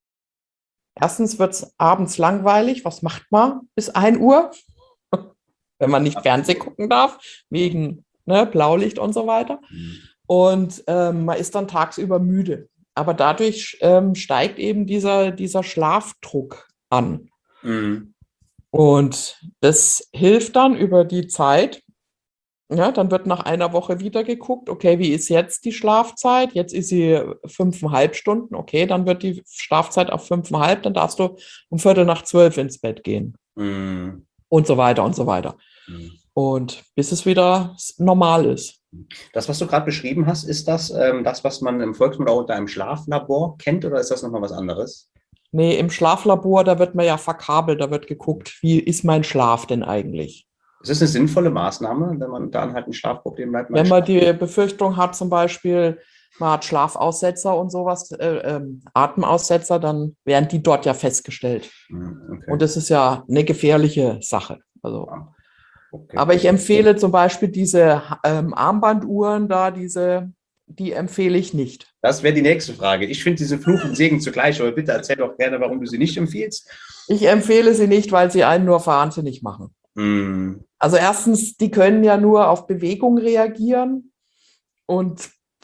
Erstens wird es abends langweilig. Was macht man bis ein Uhr? Wenn man nicht Fernsehen gucken darf, wegen ne, Blaulicht und so weiter. Mhm. Und ähm, man ist dann tagsüber müde. Aber dadurch ähm, steigt eben dieser, dieser Schlafdruck an. Mhm. Und das hilft dann über die Zeit. Ja, dann wird nach einer Woche wieder geguckt, okay, wie ist jetzt die Schlafzeit? Jetzt ist sie fünfeinhalb Stunden, okay, dann wird die Schlafzeit auf fünfeinhalb, dann darfst du um Viertel nach zwölf ins Bett gehen. Mhm. Und so weiter und so weiter. Mhm. Und bis es wieder normal ist. Das, was du gerade beschrieben hast, ist das ähm, das, was man im Volksmund auch unter einem Schlaflabor kennt oder ist das nochmal was anderes? Nee, im Schlaflabor, da wird man ja verkabelt, da wird geguckt, wie ist mein Schlaf denn eigentlich? Ist das eine sinnvolle Maßnahme, wenn man dann halt ein Schlafproblem hat? Wenn man die Befürchtung hat, zum Beispiel, man hat Schlafaussetzer und sowas, äh, äh, Atemaussetzer, dann werden die dort ja festgestellt. Okay. Und das ist ja eine gefährliche Sache. Also. Ja. Okay. Aber ich empfehle zum Beispiel diese ähm, Armbanduhren da, diese, die empfehle ich nicht. Das wäre die nächste Frage. Ich finde diese Fluch und Segen zugleich, aber bitte erzähl doch gerne, warum du sie nicht empfiehlst. Ich empfehle sie nicht, weil sie einen nur wahnsinnig machen. Mm. Also erstens, die können ja nur auf Bewegung reagieren und,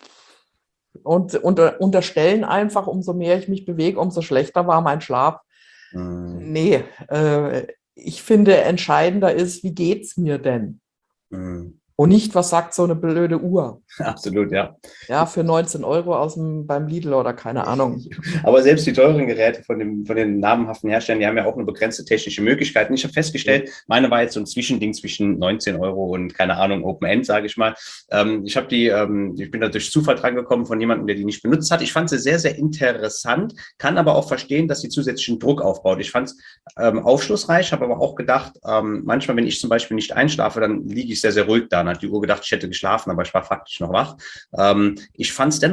und unter, unterstellen einfach, umso mehr ich mich bewege, umso schlechter war mein Schlaf. Mm. Nee, äh, ich finde, entscheidender ist, wie geht's mir denn? Mhm. Und nicht, was sagt so eine blöde Uhr? Absolut, ja. Ja, für neunzehn Euro aus dem, beim Lidl oder keine Ahnung. Aber selbst die teuren Geräte von, dem, von den namenhaften Herstellern, die haben ja auch eine begrenzte technische Möglichkeit. Und ich habe festgestellt, meine war jetzt so ein Zwischending zwischen neunzehn Euro und, keine Ahnung, Open End, sage ich mal. Ähm, ich habe die, ähm, ich bin da durch Zufall dran gekommen von jemandem, der die nicht benutzt hat. Ich fand sie sehr, sehr interessant, kann aber auch verstehen, dass sie zusätzlichen Druck aufbaut. Ich fand es ähm, aufschlussreich, habe aber auch gedacht, ähm, manchmal, wenn ich zum Beispiel nicht einschlafe, dann liege ich sehr, sehr ruhig da. Dann hat die Uhr gedacht, ich hätte geschlafen, aber ich war faktisch noch wach. Ähm, ich fand es dennoch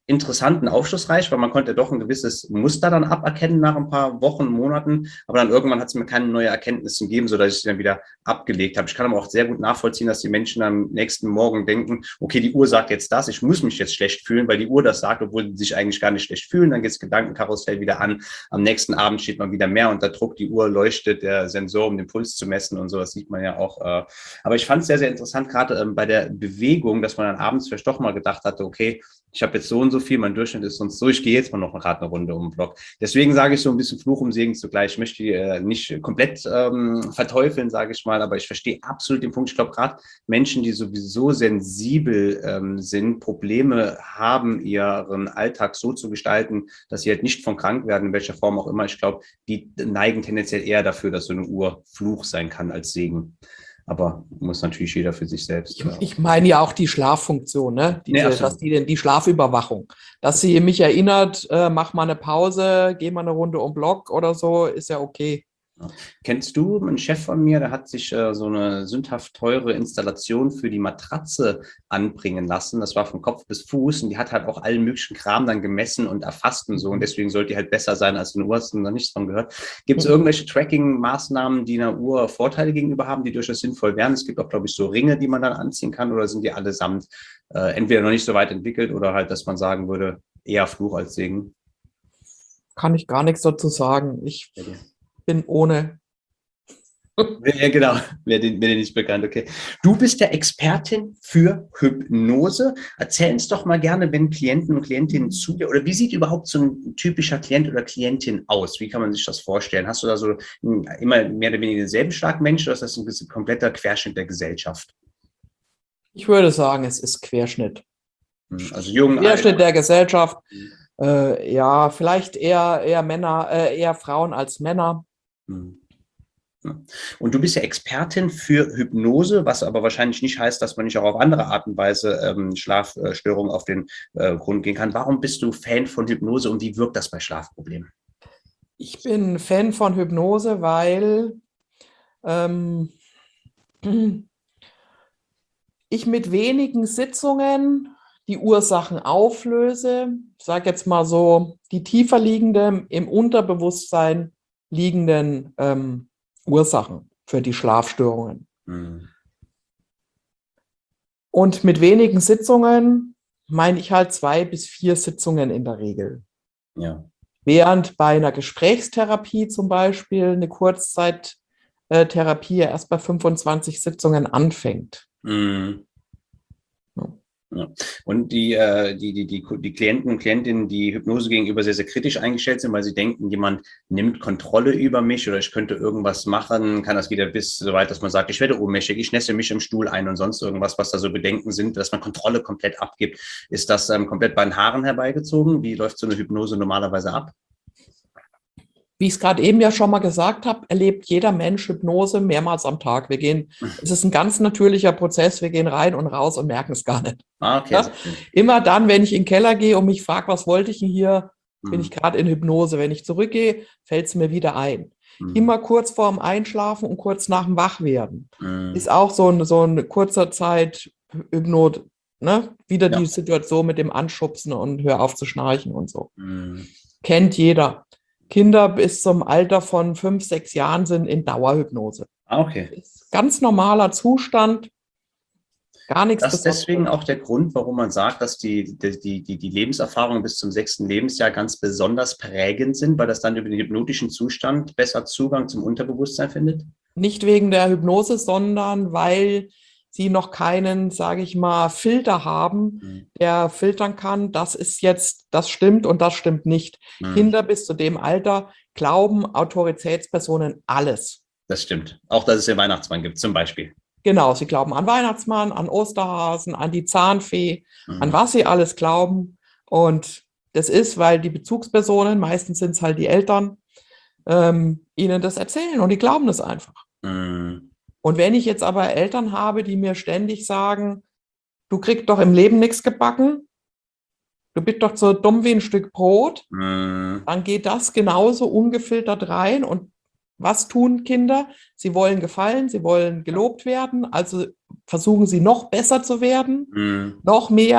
interessant und aufschlussreich, weil man konnte doch ein gewisses Muster dann aberkennen nach ein paar Wochen, Monaten. Aber dann irgendwann hat es mir keine neue Erkenntnisse gegeben, sodass ich sie dann wieder abgelegt habe. Ich kann aber auch sehr gut nachvollziehen, dass die Menschen am nächsten Morgen denken, okay, die Uhr sagt jetzt das, ich muss mich jetzt schlecht fühlen, weil die Uhr das sagt, obwohl sie sich eigentlich gar nicht schlecht fühlen. Dann geht das Gedankenkarussell wieder an. Am nächsten Abend steht man wieder mehr unter Druck. Die Uhr leuchtet, der Sensor, um den Puls zu messen und so. Das sieht man ja auch. Aber ich fand es sehr, sehr interessant, gerade bei der Bewegung, dass man dann abends vielleicht doch mal gedacht hatte, okay, ich habe jetzt so und so viel, mein Durchschnitt ist sonst so, ich gehe jetzt mal noch gerade eine Runde um den Block. Deswegen sage ich so ein bisschen Fluch um Segen zugleich. Ich möchte die äh, nicht komplett ähm, verteufeln, sage ich mal, aber ich verstehe absolut den Punkt. Ich glaube, gerade Menschen, die sowieso sensibel ähm, sind, Probleme haben, ihren Alltag so zu gestalten, dass sie halt nicht von krank werden, in welcher Form auch immer. Ich glaube, die neigen tendenziell eher dafür, dass so eine Uhr Fluch sein kann als Segen. Aber muss natürlich jeder für sich selbst. Ich, ich meine ja auch die Schlaffunktion, ne? Diese, ja, dass die, die Schlafüberwachung, dass sie mich erinnert, äh, mach mal eine Pause, geh mal eine Runde um Block oder so, ist ja okay. Ja. Kennst du einen Chef von mir, der hat sich äh, so eine sündhaft teure Installation für die Matratze anbringen lassen. Das war von Kopf bis Fuß und die hat halt auch allen möglichen Kram dann gemessen und erfasst und so. Und deswegen sollte die halt besser sein als eine Uhr. Hast du noch nichts von gehört? Gibt es irgendwelche Tracking-Maßnahmen, die einer Uhr Vorteile gegenüber haben, die durchaus sinnvoll wären? Es gibt auch, glaube ich, so Ringe, die man dann anziehen kann, oder sind die allesamt äh, entweder noch nicht so weit entwickelt oder halt, dass man sagen würde, eher Fluch als Segen? Kann ich gar nichts dazu sagen. Ich ja, bin ohne. Ja, genau, wäre dir nicht bekannt, okay. Du bist der Expertin für Hypnose. Erzähl uns doch mal gerne, wenn Klienten und Klientinnen zu dir, oder wie sieht überhaupt so ein typischer Klient oder Klientin aus? Wie kann man sich das vorstellen? Hast du da so immer mehr oder weniger denselben Schlag Mensch, oder ist das ein kompletter Querschnitt der Gesellschaft? Ich würde sagen, es ist Querschnitt. Also jung, Querschnitt alt. Der Gesellschaft. Äh, ja, vielleicht eher, eher Männer, äh, eher Frauen als Männer. Hm. Und du bist ja Expertin für Hypnose, was aber wahrscheinlich nicht heißt, dass man nicht auch auf andere Art und Weise ähm, Schlafstörungen auf den äh, Grund gehen kann. Warum bist du Fan von Hypnose und wie wirkt das bei Schlafproblemen? Ich bin Fan von Hypnose, weil ähm, ich mit wenigen Sitzungen die Ursachen auflöse. Ich sage jetzt mal so, die tiefer liegenden, im Unterbewusstsein liegenden ähm, Ursachen für die Schlafstörungen. Mhm. Und mit wenigen Sitzungen meine ich halt zwei bis vier Sitzungen in der Regel. Ja. Während bei einer Gesprächstherapie zum Beispiel eine Kurzzeittherapie erst bei fünfundzwanzig Sitzungen anfängt. Mhm. Ja. Und die, äh, die, die, die, die Klienten und Klientinnen, die Hypnose gegenüber sehr, sehr kritisch eingestellt sind, weil sie denken, jemand nimmt Kontrolle über mich oder ich könnte irgendwas machen, kann das wieder bis so weit, dass man sagt, ich werde ohnmächtig, ich nässe mich im Stuhl ein und sonst irgendwas, was da so Bedenken sind, dass man Kontrolle komplett abgibt. Ist das ähm, komplett bei den Haaren herbeigezogen? Wie läuft so eine Hypnose normalerweise ab? Wie ich es gerade eben ja schon mal gesagt habe, erlebt jeder Mensch Hypnose mehrmals am Tag. Wir gehen, es ist ein ganz natürlicher Prozess, wir gehen rein und raus und merken es gar nicht. Ah, okay. Ja? Immer dann, wenn ich in den Keller gehe und mich frage, was wollte ich denn hier, mhm. bin ich gerade in Hypnose. Wenn ich zurückgehe, fällt es mir wieder ein. Mhm. Immer kurz vorm Einschlafen und kurz nach dem Wachwerden. Mhm. Ist auch so ein, so ein kurzer Zeit Hypnose, ne? Wieder ja. Die Situation mit dem Anschubsen und hör auf zu schnarchen und so. Mhm. Kennt jeder. Kinder bis zum Alter von fünf, sechs Jahren sind in Dauerhypnose. Okay. Ist ganz normaler Zustand. Gar nichts. Das ist deswegen auch der Grund, warum man sagt, dass die, die, die, die Lebenserfahrungen bis zum sechsten Lebensjahr ganz besonders prägend sind, weil das dann über den hypnotischen Zustand besser Zugang zum Unterbewusstsein findet? Nicht wegen der Hypnose, sondern weil sie noch keinen, sage ich mal, Filter haben, mhm. der filtern kann, das ist jetzt, das stimmt und das stimmt nicht. Mhm. Kinder bis zu dem Alter glauben Autoritätspersonen alles. Das stimmt. Auch, dass es den Weihnachtsmann gibt, zum Beispiel. Genau, sie glauben an Weihnachtsmann, an Osterhasen, an die Zahnfee, mhm. an was sie alles glauben. Und das ist, weil die Bezugspersonen, meistens sind es halt die Eltern, ähm, ihnen das erzählen und die glauben das einfach. Mhm. Und wenn ich jetzt aber Eltern habe, die mir ständig sagen, du kriegst doch im Leben nichts gebacken, du bist doch so dumm wie ein Stück Brot, mm. dann geht das genauso ungefiltert rein. Und was tun Kinder? Sie wollen gefallen, sie wollen gelobt werden, also versuchen sie noch besser zu werden, mm. noch mehr,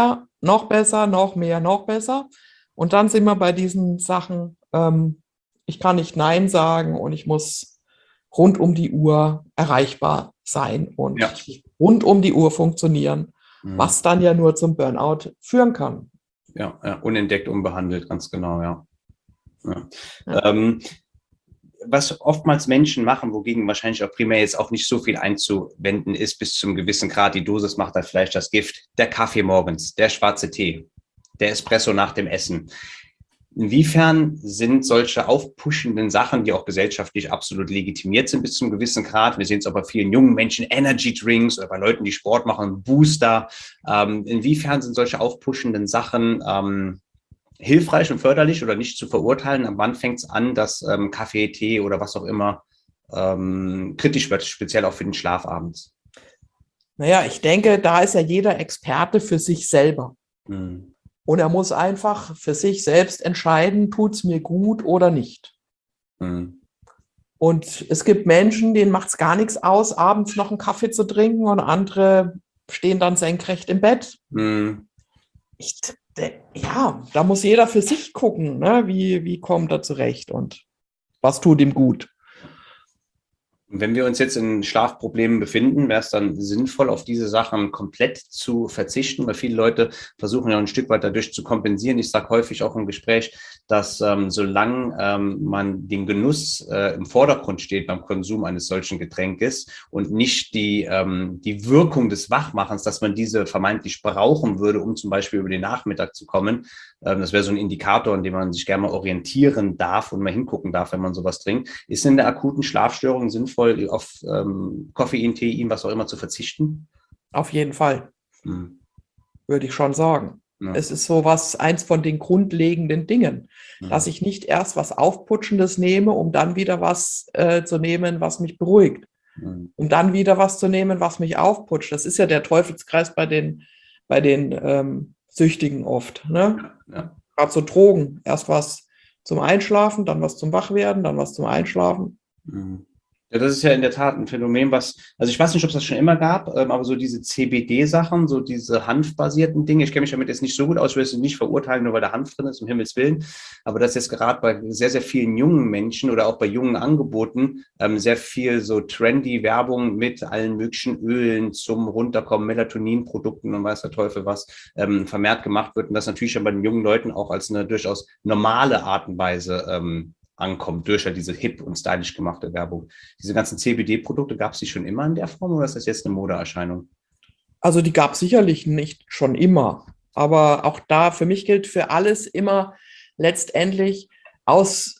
noch besser, noch mehr, noch besser. Und dann sind wir bei diesen Sachen, ähm, ich kann nicht Nein sagen und ich muss rund um die Uhr erreichbar sein und Ja. rund um die Uhr funktionieren, Mhm. was dann ja nur zum Burnout führen kann. Ja, ja, unentdeckt, unbehandelt, ganz genau, ja. ja. Ja. Ähm, was oftmals Menschen machen, wogegen wahrscheinlich auch primär jetzt auch nicht so viel einzuwenden ist, bis zum gewissen Grad, die Dosis macht da vielleicht das Gift, der Kaffee morgens, der schwarze Tee, der Espresso nach dem Essen. Inwiefern sind solche aufpushenden Sachen, die auch gesellschaftlich absolut legitimiert sind bis zum gewissen Grad, wir sehen es auch bei vielen jungen Menschen, Energy Drinks oder bei Leuten, die Sport machen, Booster, ähm, inwiefern sind solche aufpushenden Sachen ähm, hilfreich und förderlich oder nicht zu verurteilen? Ab wann fängt es an, dass ähm, Kaffee, Tee oder was auch immer ähm, kritisch wird, speziell auch für den Schlaf abends? Naja, ich denke, da ist ja jeder Experte für sich selber. Hm. Und er muss einfach für sich selbst entscheiden, tut es mir gut oder nicht. Hm. Und es gibt Menschen, denen macht es gar nichts aus, abends noch einen Kaffee zu trinken und andere stehen dann senkrecht im Bett. Hm. Ich, ja, da muss jeder für sich gucken, ne? wie, wie kommt er zurecht und was tut ihm gut. Wenn wir uns jetzt in Schlafproblemen befinden, wäre es dann sinnvoll, auf diese Sachen komplett zu verzichten, weil viele Leute versuchen ja ein Stück weit dadurch zu kompensieren. Ich sage häufig auch im Gespräch, dass ähm, solange ähm, man den Genuss äh, im Vordergrund steht beim Konsum eines solchen Getränkes und nicht die, ähm, die Wirkung des Wachmachens, dass man diese vermeintlich brauchen würde, um zum Beispiel über den Nachmittag zu kommen. Ähm, das wäre so ein Indikator, an dem man sich gerne mal orientieren darf und mal hingucken darf, wenn man sowas trinkt. Ist in der akuten Schlafstörung sinnvoll, auf ähm, Koffein, Tein, was auch immer zu verzichten? Auf jeden Fall, Hm. würde ich schon sagen. Ja. Es ist so was, eins von den grundlegenden Dingen, Hm. dass ich nicht erst was Aufputschendes nehme, um dann wieder was äh, zu nehmen, was mich beruhigt. Hm. Um dann wieder was zu nehmen, was mich aufputscht. Das ist ja der Teufelskreis bei den, bei den ähm, Süchtigen oft. Ne? Ja. Gerade so Drogen. Erst was zum Einschlafen, dann was zum Wachwerden, dann was zum Einschlafen. Hm. Ja, das ist ja in der Tat ein Phänomen, was, also ich weiß nicht, ob es das schon immer gab, ähm, aber so diese C B D-Sachen, so diese hanfbasierten Dinge, ich kenne mich damit jetzt nicht so gut aus, ich will es nicht verurteilen, nur weil da Hanf drin ist, um Himmels Willen, aber dass jetzt gerade bei sehr, sehr vielen jungen Menschen oder auch bei jungen Angeboten ähm, sehr viel so trendy Werbung mit allen möglichen Ölen zum Runterkommen, Melatoninprodukten und weiß der Teufel was ähm, vermehrt gemacht wird und das natürlich schon bei den jungen Leuten auch als eine durchaus normale Art und Weise ähm, ankommt, durch ja diese hip und stylisch gemachte Werbung. Diese ganzen C B D-Produkte, gab es die schon immer in der Form oder ist das jetzt eine Modeerscheinung? Also die gab es sicherlich nicht schon immer. Aber auch da, für mich gilt für alles immer letztendlich aus,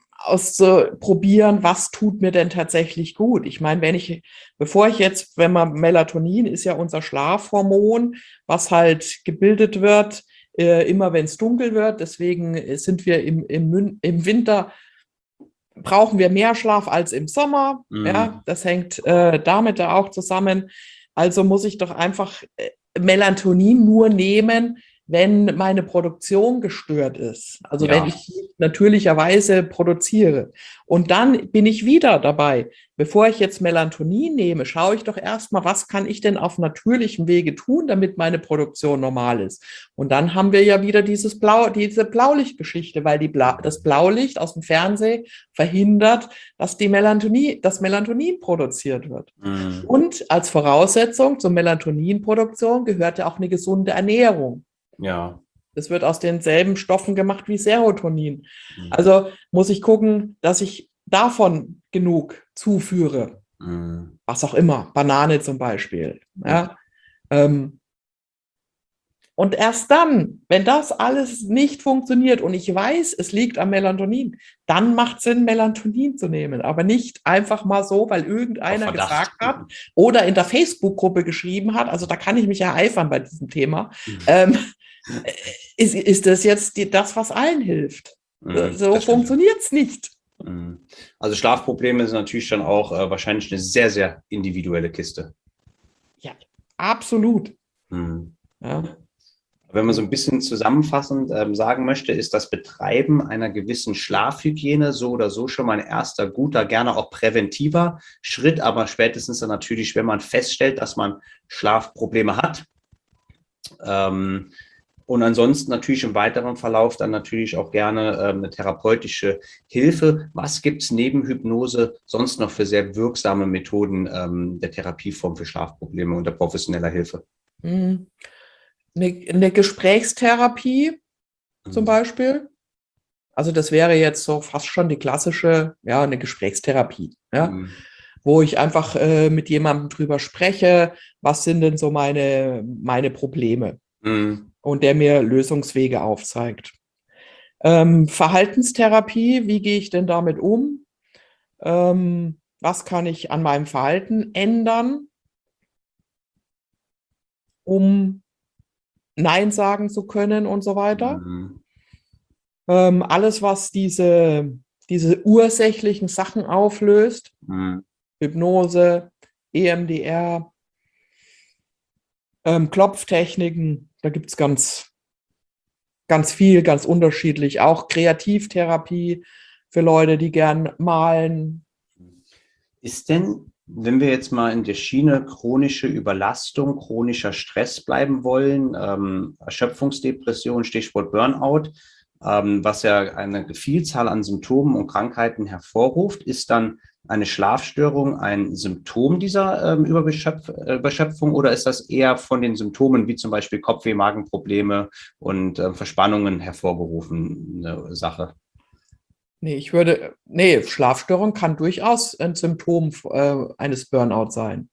auszuprobieren, was tut mir denn tatsächlich gut. Ich meine, wenn ich, bevor ich jetzt, wenn man Melatonin ist ja unser Schlafhormon, was halt gebildet wird, äh, immer wenn es dunkel wird. Deswegen sind wir im, im, im Winter brauchen wir mehr Schlaf als im Sommer. Mhm. Ja, das hängt äh, damit da auch zusammen. Also muss ich doch einfach äh, Melatonin nur nehmen, wenn meine Produktion gestört ist. Also ja. wenn ich natürlicherweise produziere. Und dann bin ich wieder dabei. Bevor ich jetzt Melatonin nehme, schaue ich doch erstmal, was kann ich denn auf natürlichem Wege tun, damit meine Produktion normal ist. Und dann haben wir ja wieder dieses Blau, diese Blaulichtgeschichte, weil die Bla, das Blaulicht aus dem Fernsehen verhindert, dass die Melatonin, das Melatonin produziert wird. Mhm. Und als Voraussetzung zur Melatoninproduktion gehört ja auch eine gesunde Ernährung. Ja. Das wird aus denselben Stoffen gemacht wie Serotonin. Mhm. Also muss ich gucken, dass ich davon genug zuführe. Mhm. Was auch immer, Banane zum Beispiel. Ja. Ja. Ähm, und erst dann, wenn das alles nicht funktioniert und ich weiß, es liegt am Melatonin, dann macht es Sinn, Melatonin zu nehmen. Aber nicht einfach mal so, weil irgendeiner gesagt hat oder in der Facebook-Gruppe geschrieben hat, also da kann ich mich ereifern bei diesem Thema, mhm. ähm, ist, ist das jetzt die, das, was allen hilft? Mhm, so funktioniert es nicht. Also Schlafprobleme sind natürlich dann auch äh, wahrscheinlich eine sehr, sehr individuelle Kiste. Ja, absolut. Mhm. Ja. Wenn man so ein bisschen zusammenfassend ähm, sagen möchte, ist das Betreiben einer gewissen Schlafhygiene so oder so schon mal ein erster guter, gerne auch präventiver Schritt, aber spätestens dann natürlich, wenn man feststellt, dass man Schlafprobleme hat, ähm, Und ansonsten natürlich im weiteren Verlauf dann natürlich auch gerne ähm, eine therapeutische Hilfe. Was gibt es neben Hypnose sonst noch für sehr wirksame Methoden ähm, der Therapieform für Schlafprobleme unter professioneller Hilfe? Mhm. Eine, eine Gesprächstherapie zum Mhm. Beispiel. Also das wäre jetzt so fast schon die klassische, ja, eine Gesprächstherapie, ja, Mhm. wo ich einfach äh, mit jemandem drüber spreche, was sind denn so meine, meine Probleme Mhm. und der mir Lösungswege aufzeigt. Ähm, Verhaltenstherapie, wie gehe ich denn damit um? Ähm, was kann ich an meinem Verhalten ändern, um Nein sagen zu können und so weiter? Mhm. Ähm, alles, was diese, diese ursächlichen Sachen auflöst, Mhm. Hypnose, E M D R, ähm, Klopftechniken, da gibt es ganz, ganz viel, ganz unterschiedlich. Auch Kreativtherapie für Leute, die gern malen. Ist denn, wenn wir jetzt mal in der Schiene chronische Überlastung, chronischer Stress bleiben wollen, ähm, Erschöpfungsdepression, Stichwort Burnout, ähm, was ja eine Vielzahl an Symptomen und Krankheiten hervorruft, ist dann eine Schlafstörung ein Symptom dieser ähm, Überbeschöpf Überschöpfung oder ist das eher von den Symptomen wie zum Beispiel Kopfweh, Magenprobleme und äh, Verspannungen hervorgerufene Sache? Nee, ich würde, nee, Schlafstörung kann durchaus ein Symptom äh, eines Burnout sein.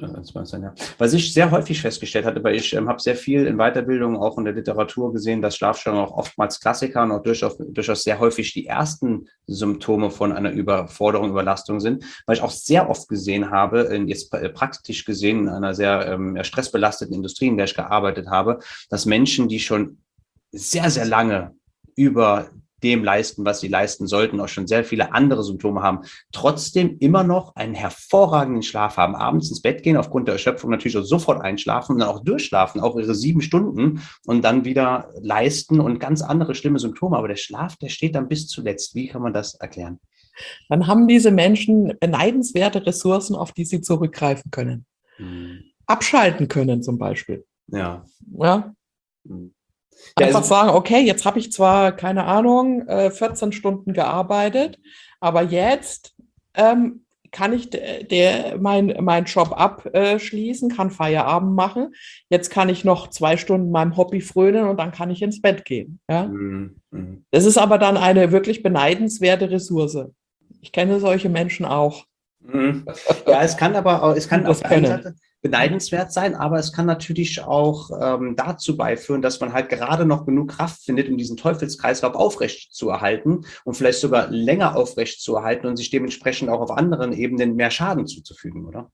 Was ich sehr häufig festgestellt hatte, weil ich ähm, habe sehr viel in Weiterbildung, auch in der Literatur gesehen, dass Schlafstörungen auch oftmals Klassiker und auch durchaus, durchaus sehr häufig die ersten Symptome von einer Überforderung, Überlastung sind, weil ich auch sehr oft gesehen habe, in, jetzt praktisch gesehen in einer sehr ähm, stressbelasteten Industrie, in der ich gearbeitet habe, dass Menschen, die schon sehr, sehr lange über dem leisten, was sie leisten sollten, auch schon sehr viele andere Symptome haben, trotzdem immer noch einen hervorragenden Schlaf haben, abends ins Bett gehen, aufgrund der Erschöpfung natürlich auch sofort einschlafen und dann auch durchschlafen, auch ihre sieben Stunden und dann wieder leisten und ganz andere schlimme Symptome. Aber der Schlaf, der steht dann bis zuletzt. Wie kann man das erklären? Dann haben diese Menschen beneidenswerte Ressourcen, auf die sie zurückgreifen können. Hm. Abschalten können zum Beispiel. Ja. Ja? Hm. Ja, Einfach also, sagen, okay, jetzt habe ich zwar, keine Ahnung, äh, vierzehn Stunden gearbeitet, aber jetzt ähm, kann ich de, de, mein, meinen Job abschließen, kann Feierabend machen. Jetzt kann ich noch zwei Stunden meinem Hobby frönen und dann kann ich ins Bett gehen. Ja? hm, hm. Das ist aber dann eine wirklich beneidenswerte Ressource. Ich kenne solche Menschen auch, Mhm. Ja, es kann aber auch, es die kann auf das der einen können. Seite beneidenswert sein, aber es kann natürlich auch ähm, dazu beiführen, dass man halt gerade noch genug Kraft findet, um diesen Teufelskreislauf aufrecht zu erhalten und vielleicht sogar länger aufrecht zu erhalten und sich dementsprechend auch auf anderen Ebenen mehr Schaden zuzufügen, oder?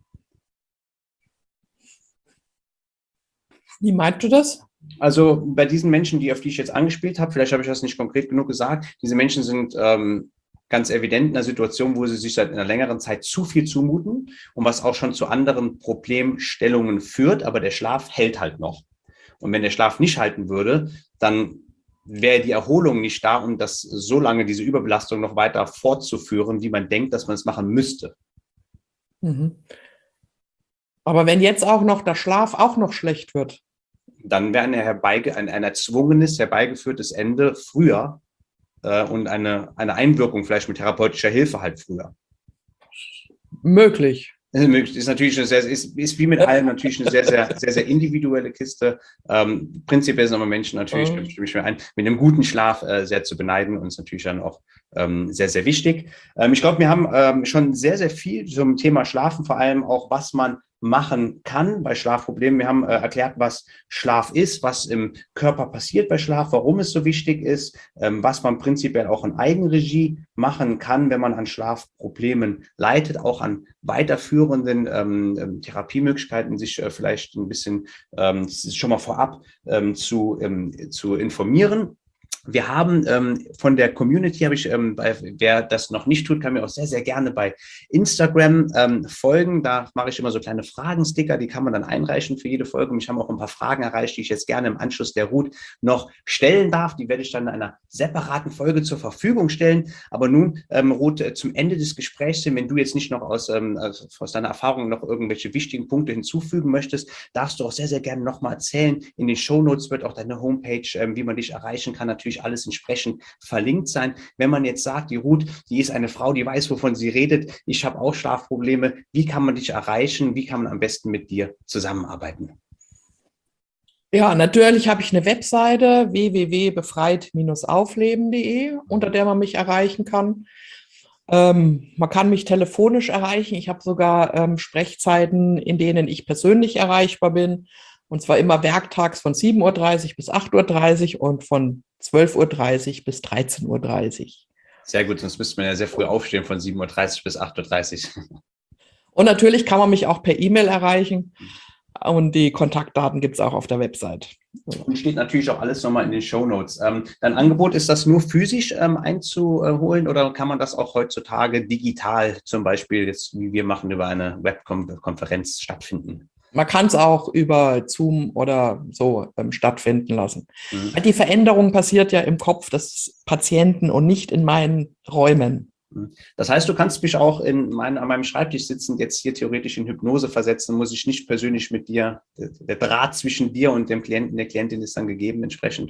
Wie meinst du das? Also bei diesen Menschen, die auf die ich jetzt angespielt habe, vielleicht habe ich das nicht konkret genug gesagt, diese Menschen sind ähm, ganz evident in einer Situation, wo sie sich seit einer längeren Zeit zu viel zumuten und was auch schon zu anderen Problemstellungen führt, aber der Schlaf hält halt noch. Und wenn der Schlaf nicht halten würde, dann wäre die Erholung nicht da, um das so lange, diese Überbelastung noch weiter fortzuführen, wie man denkt, dass man es machen müsste. Mhm. Aber wenn jetzt auch noch der Schlaf auch noch schlecht wird, Dann wäre eine herbeige, ein, ein erzwungenes, herbeigeführtes Ende früher äh, und eine, eine Einwirkung vielleicht mit therapeutischer Hilfe halt früher. möglich. Ist natürlich eine sehr, ist, ist wie mit allem natürlich eine sehr, sehr, sehr, sehr individuelle Kiste. Ähm, prinzipiell sind aber Menschen natürlich, da stimme ich mir ein, mit einem guten Schlaf äh, sehr zu beneiden und ist natürlich dann auch ähm, sehr, sehr wichtig. Ähm, ich glaube, wir haben ähm, schon sehr, sehr viel zum Thema Schlafen, vor allem auch, was man machen kann bei Schlafproblemen. Wir haben äh, erklärt, was Schlaf ist, was im Körper passiert bei Schlaf, warum es so wichtig ist, ähm, was man prinzipiell auch in Eigenregie machen kann, wenn man an Schlafproblemen leidet, auch an weiterführenden ähm, Therapiemöglichkeiten, sich äh, vielleicht ein bisschen ähm, schon mal vorab ähm, zu, ähm, zu informieren. Wir haben ähm, von der Community, habe ich, ähm, bei, wer das noch nicht tut, kann mir auch sehr, sehr gerne bei Instagram ähm, folgen. Da mache ich immer so kleine Fragensticker, die kann man dann einreichen für jede Folge. Mich haben auch ein paar Fragen erreicht, die ich jetzt gerne im Anschluss der Ruth noch stellen darf. Die werde ich dann in einer separaten Folge zur Verfügung stellen. Aber nun, ähm, Ruth, zum Ende des Gesprächs, wenn du jetzt nicht noch aus, ähm, aus deiner Erfahrung noch irgendwelche wichtigen Punkte hinzufügen möchtest, darfst du auch sehr, sehr gerne nochmal erzählen. In den Shownotes wird auch deine Homepage, ähm, wie man dich erreichen kann, natürlich alles entsprechend verlinkt sein. Wenn man jetzt sagt, die Ruth, die ist eine Frau, die weiß, wovon sie redet, ich habe auch Schlafprobleme, wie kann man dich erreichen? Wie kann man am besten mit dir zusammenarbeiten? Ja, natürlich habe ich eine Webseite w w w punkt befreit Bindestrich aufleben punkt de, unter der man mich erreichen kann. Ähm, man kann mich telefonisch erreichen. Ich habe sogar ähm, Sprechzeiten, in denen ich persönlich erreichbar bin. Und zwar immer werktags von sieben Uhr dreißig bis acht Uhr dreißig und von zwölf Uhr dreißig bis dreizehn Uhr dreißig. Sehr gut, sonst müsste man ja sehr früh aufstehen von sieben Uhr dreißig bis acht Uhr dreißig. Und natürlich kann man mich auch per E-Mail erreichen. Und die Kontaktdaten gibt es auch auf der Website. Und steht natürlich auch alles nochmal in den Shownotes. Ähm, dein Angebot, ist das nur physisch ähm, einzuholen oder kann man das auch heutzutage digital, zum Beispiel jetzt, wie wir machen, über eine Webkonferenz stattfinden? Man kann es auch über Zoom oder so ähm, stattfinden lassen. Mhm. Die Veränderung passiert ja im Kopf des Patienten und nicht in meinen Räumen. Das heißt, du kannst mich auch in mein, an meinem Schreibtisch sitzen, jetzt hier theoretisch in Hypnose versetzen, muss ich nicht persönlich mit dir, der, der Draht zwischen dir und dem Klienten, der Klientin ist dann gegeben entsprechend.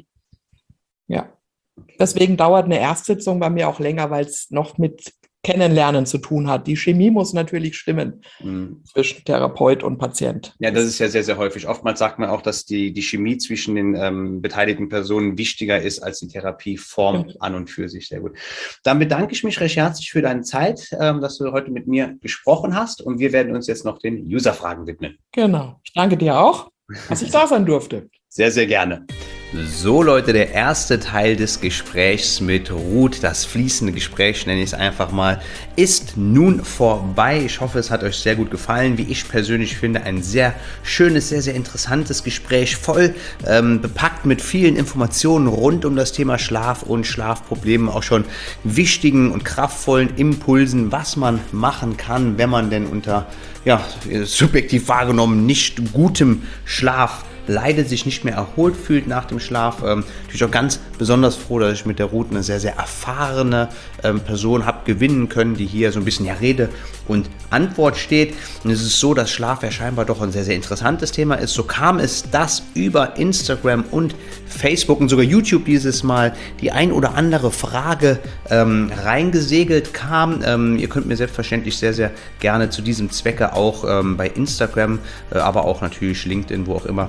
Ja, deswegen dauert eine Erstsitzung bei mir auch länger, weil es noch mit Kennenlernen zu tun hat. Die Chemie muss natürlich stimmen mhm. zwischen Therapeut und Patient. Ja, das ist ja sehr, sehr häufig. Oftmals sagt man auch, dass die, die Chemie zwischen den ähm, beteiligten Personen wichtiger ist als die Therapieform ja. an und für sich. Sehr gut. Dann bedanke ich mich recht herzlich für deine Zeit, ähm, dass du heute mit mir gesprochen hast und wir werden uns jetzt noch den User-Fragen widmen. Genau. Ich danke dir auch, dass ich da sein durfte. Sehr, sehr gerne. So Leute, der erste Teil des Gesprächs mit Ruth, das fließende Gespräch, nenne ich es einfach mal, ist nun vorbei. Ich hoffe, es hat euch sehr gut gefallen. Wie ich persönlich finde, ein sehr schönes, sehr, sehr interessantes Gespräch, voll ähm, bepackt mit vielen Informationen rund um das Thema Schlaf und Schlafprobleme, auch schon wichtigen und kraftvollen Impulsen, was man machen kann, wenn man denn unter, ja, subjektiv wahrgenommen, nicht gutem Schlaf leidet, sich nicht mehr erholt fühlt nach dem Schlaf. Ähm, natürlich auch ganz besonders froh, dass ich mit der Ruth eine sehr, sehr erfahrene ähm, Person habe gewinnen können, die hier so ein bisschen ja Rede und Antwort steht. Und es ist so, dass Schlaf ja scheinbar doch ein sehr, sehr interessantes Thema ist. So kam es, dass über Instagram und Facebook und sogar YouTube dieses Mal die ein oder andere Frage ähm, reingesegelt kam. Ähm, ihr könnt mir selbstverständlich sehr, sehr gerne zu diesem Zwecke auch ähm, bei Instagram, äh, aber auch natürlich LinkedIn, wo auch immer,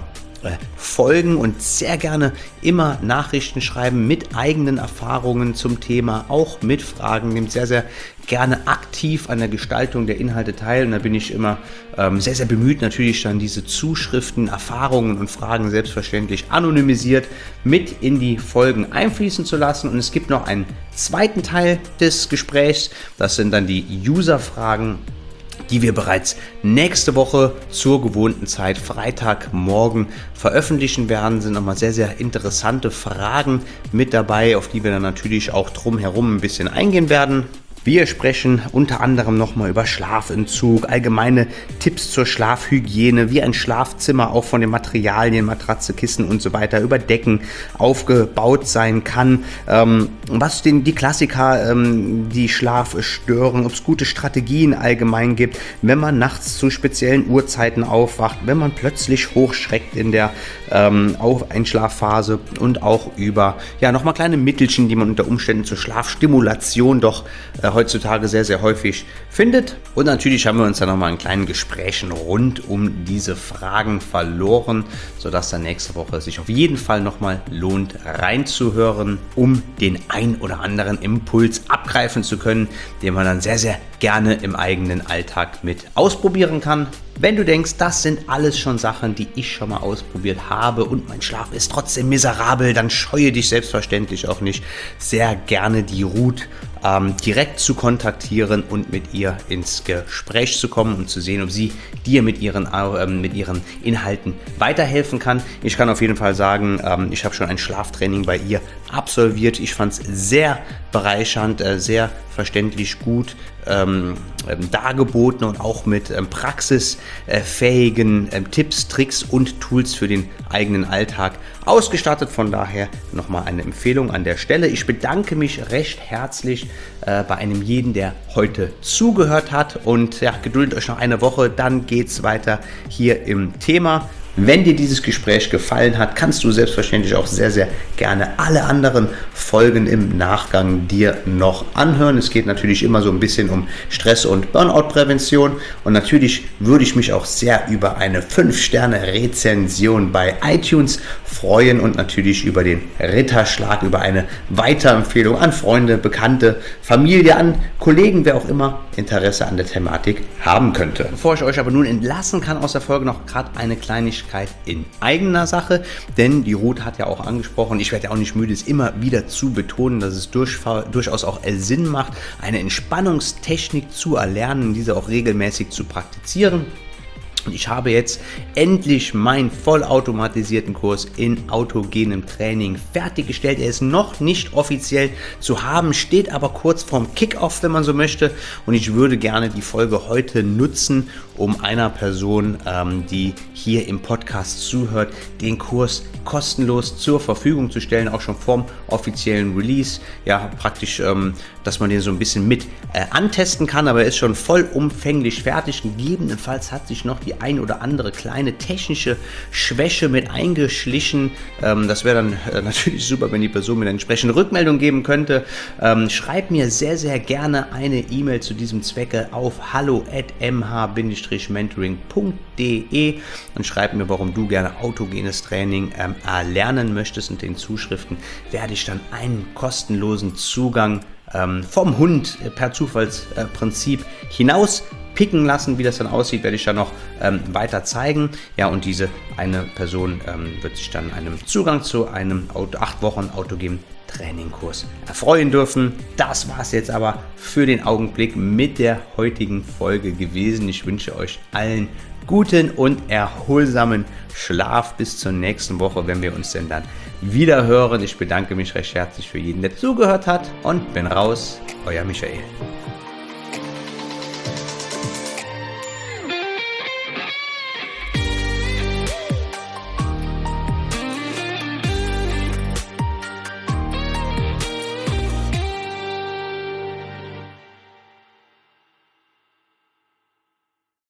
folgen und sehr gerne immer Nachrichten schreiben mit eigenen Erfahrungen zum Thema, auch mit Fragen. Nehmt sehr, sehr gerne aktiv an der Gestaltung der Inhalte teil und da bin ich immer ähm, sehr, sehr bemüht, natürlich dann diese Zuschriften, Erfahrungen und Fragen selbstverständlich anonymisiert mit in die Folgen einfließen zu lassen. Und es gibt noch einen zweiten Teil des Gesprächs, das sind dann die User-Fragen, die wir bereits nächste Woche zur gewohnten Zeit, Freitagmorgen, veröffentlichen werden. Sind nochmal sehr, sehr interessante Fragen mit dabei, auf die wir dann natürlich auch drumherum ein bisschen eingehen werden. Wir sprechen unter anderem nochmal über Schlafentzug, allgemeine Tipps zur Schlafhygiene, wie ein Schlafzimmer auch von den Materialien, Matratze, Kissen und so weiter, über Decken aufgebaut sein kann, ähm, was den, die Klassiker, ähm, die Schlaf stören, ob es gute Strategien allgemein gibt, wenn man nachts zu speziellen Uhrzeiten aufwacht, wenn man plötzlich hochschreckt in der ähm, Einschlafphase und auch über ja nochmal kleine Mittelchen, die man unter Umständen zur Schlafstimulation doch äh, heutzutage sehr, sehr häufig findet. Und natürlich haben wir uns dann nochmal in kleinen Gesprächen rund um diese Fragen verloren, sodass dann nächste Woche sich auf jeden Fall nochmal lohnt, reinzuhören, um den ein oder anderen Impuls abgreifen zu können, den man dann sehr, sehr gerne im eigenen Alltag mit ausprobieren kann. Wenn du denkst, das sind alles schon Sachen, die ich schon mal ausprobiert habe und mein Schlaf ist trotzdem miserabel, dann scheue dich selbstverständlich auch nicht, sehr gerne die Ruth ähm, direkt zu kontaktieren und mit ihr ins Gespräch zu kommen und zu sehen, ob sie dir mit ihren, äh, mit ihren Inhalten weiterhelfen kann. Ich kann auf jeden Fall sagen, ähm, ich habe schon ein Schlaftraining bei ihr absolviert. Ich fand es sehr bereichernd, äh, sehr verständlich, gut ähm, ähm, dargeboten und auch mit ähm, praxisfähigen ähm, Tipps, Tricks und Tools für den eigenen Alltag ausgestattet. Von daher nochmal eine Empfehlung an der Stelle. Ich bedanke mich recht herzlich äh, bei einem jeden, der heute zugehört hat, und ja, geduldet euch noch eine Woche, dann geht's weiter hier im Thema. Wenn dir dieses Gespräch gefallen hat, kannst du selbstverständlich auch sehr, sehr gerne alle anderen Folgen im Nachgang dir noch anhören. Es geht natürlich immer so ein bisschen um Stress- und Burnout-Prävention, und natürlich würde ich mich auch sehr über eine fünf Sterne Rezension bei iTunes freuen und natürlich über den Ritterschlag, über eine Weiterempfehlung an Freunde, Bekannte, Familie, an Kollegen, wer auch immer Interesse an der Thematik haben könnte. Bevor ich euch aber nun entlassen kann aus der Folge, noch gerade eine Kleinigkeit in eigener Sache, denn die Ruth hat ja auch angesprochen, ich werde ja auch nicht müde, es immer wieder zu betonen, dass es durch, durchaus auch Sinn macht, eine Entspannungstechnik zu erlernen, diese auch regelmäßig zu praktizieren. Und ich habe jetzt endlich meinen vollautomatisierten Kurs in autogenem Training fertiggestellt. Er ist noch nicht offiziell zu haben, steht aber kurz vorm Kickoff, wenn man so möchte. Und ich würde gerne die Folge heute nutzen, um einer Person, ähm, die hier im Podcast zuhört, den Kurs kostenlos zur Verfügung zu stellen, auch schon vorm offiziellen Release. Ja, praktisch, ähm, dass man den so ein bisschen mit äh, antesten kann, aber er ist schon vollumfänglich fertig. Gegebenenfalls hat sich noch die ein oder andere kleine technische Schwäche mit eingeschlichen. Ähm, das wäre dann äh, natürlich super, wenn die Person mir eine entsprechende Rückmeldung geben könnte. Ähm, schreib mir sehr, sehr gerne eine E-Mail zu diesem Zwecke auf hallo at m h mentoring punkt de und schreib mir, warum du gerne autogenes Training ähm, erlernen möchtest, und den Zuschriften werde ich dann einen kostenlosen Zugang ähm, vom Hund äh, per Zufallsprinzip äh, hinaus picken lassen. Wie das dann aussieht, werde ich dann noch ähm, weiter zeigen. Ja, und diese eine Person ähm, wird sich dann einem Zugang zu einem Auto, acht Wochen autogenem Trainingkurs erfreuen dürfen. Das war es jetzt aber für den Augenblick mit der heutigen Folge gewesen. Ich wünsche euch allen guten und erholsamen Schlaf bis zur nächsten Woche, wenn wir uns denn dann wieder hören. Ich bedanke mich recht herzlich für jeden, der zugehört hat, und bin raus. Euer Michael.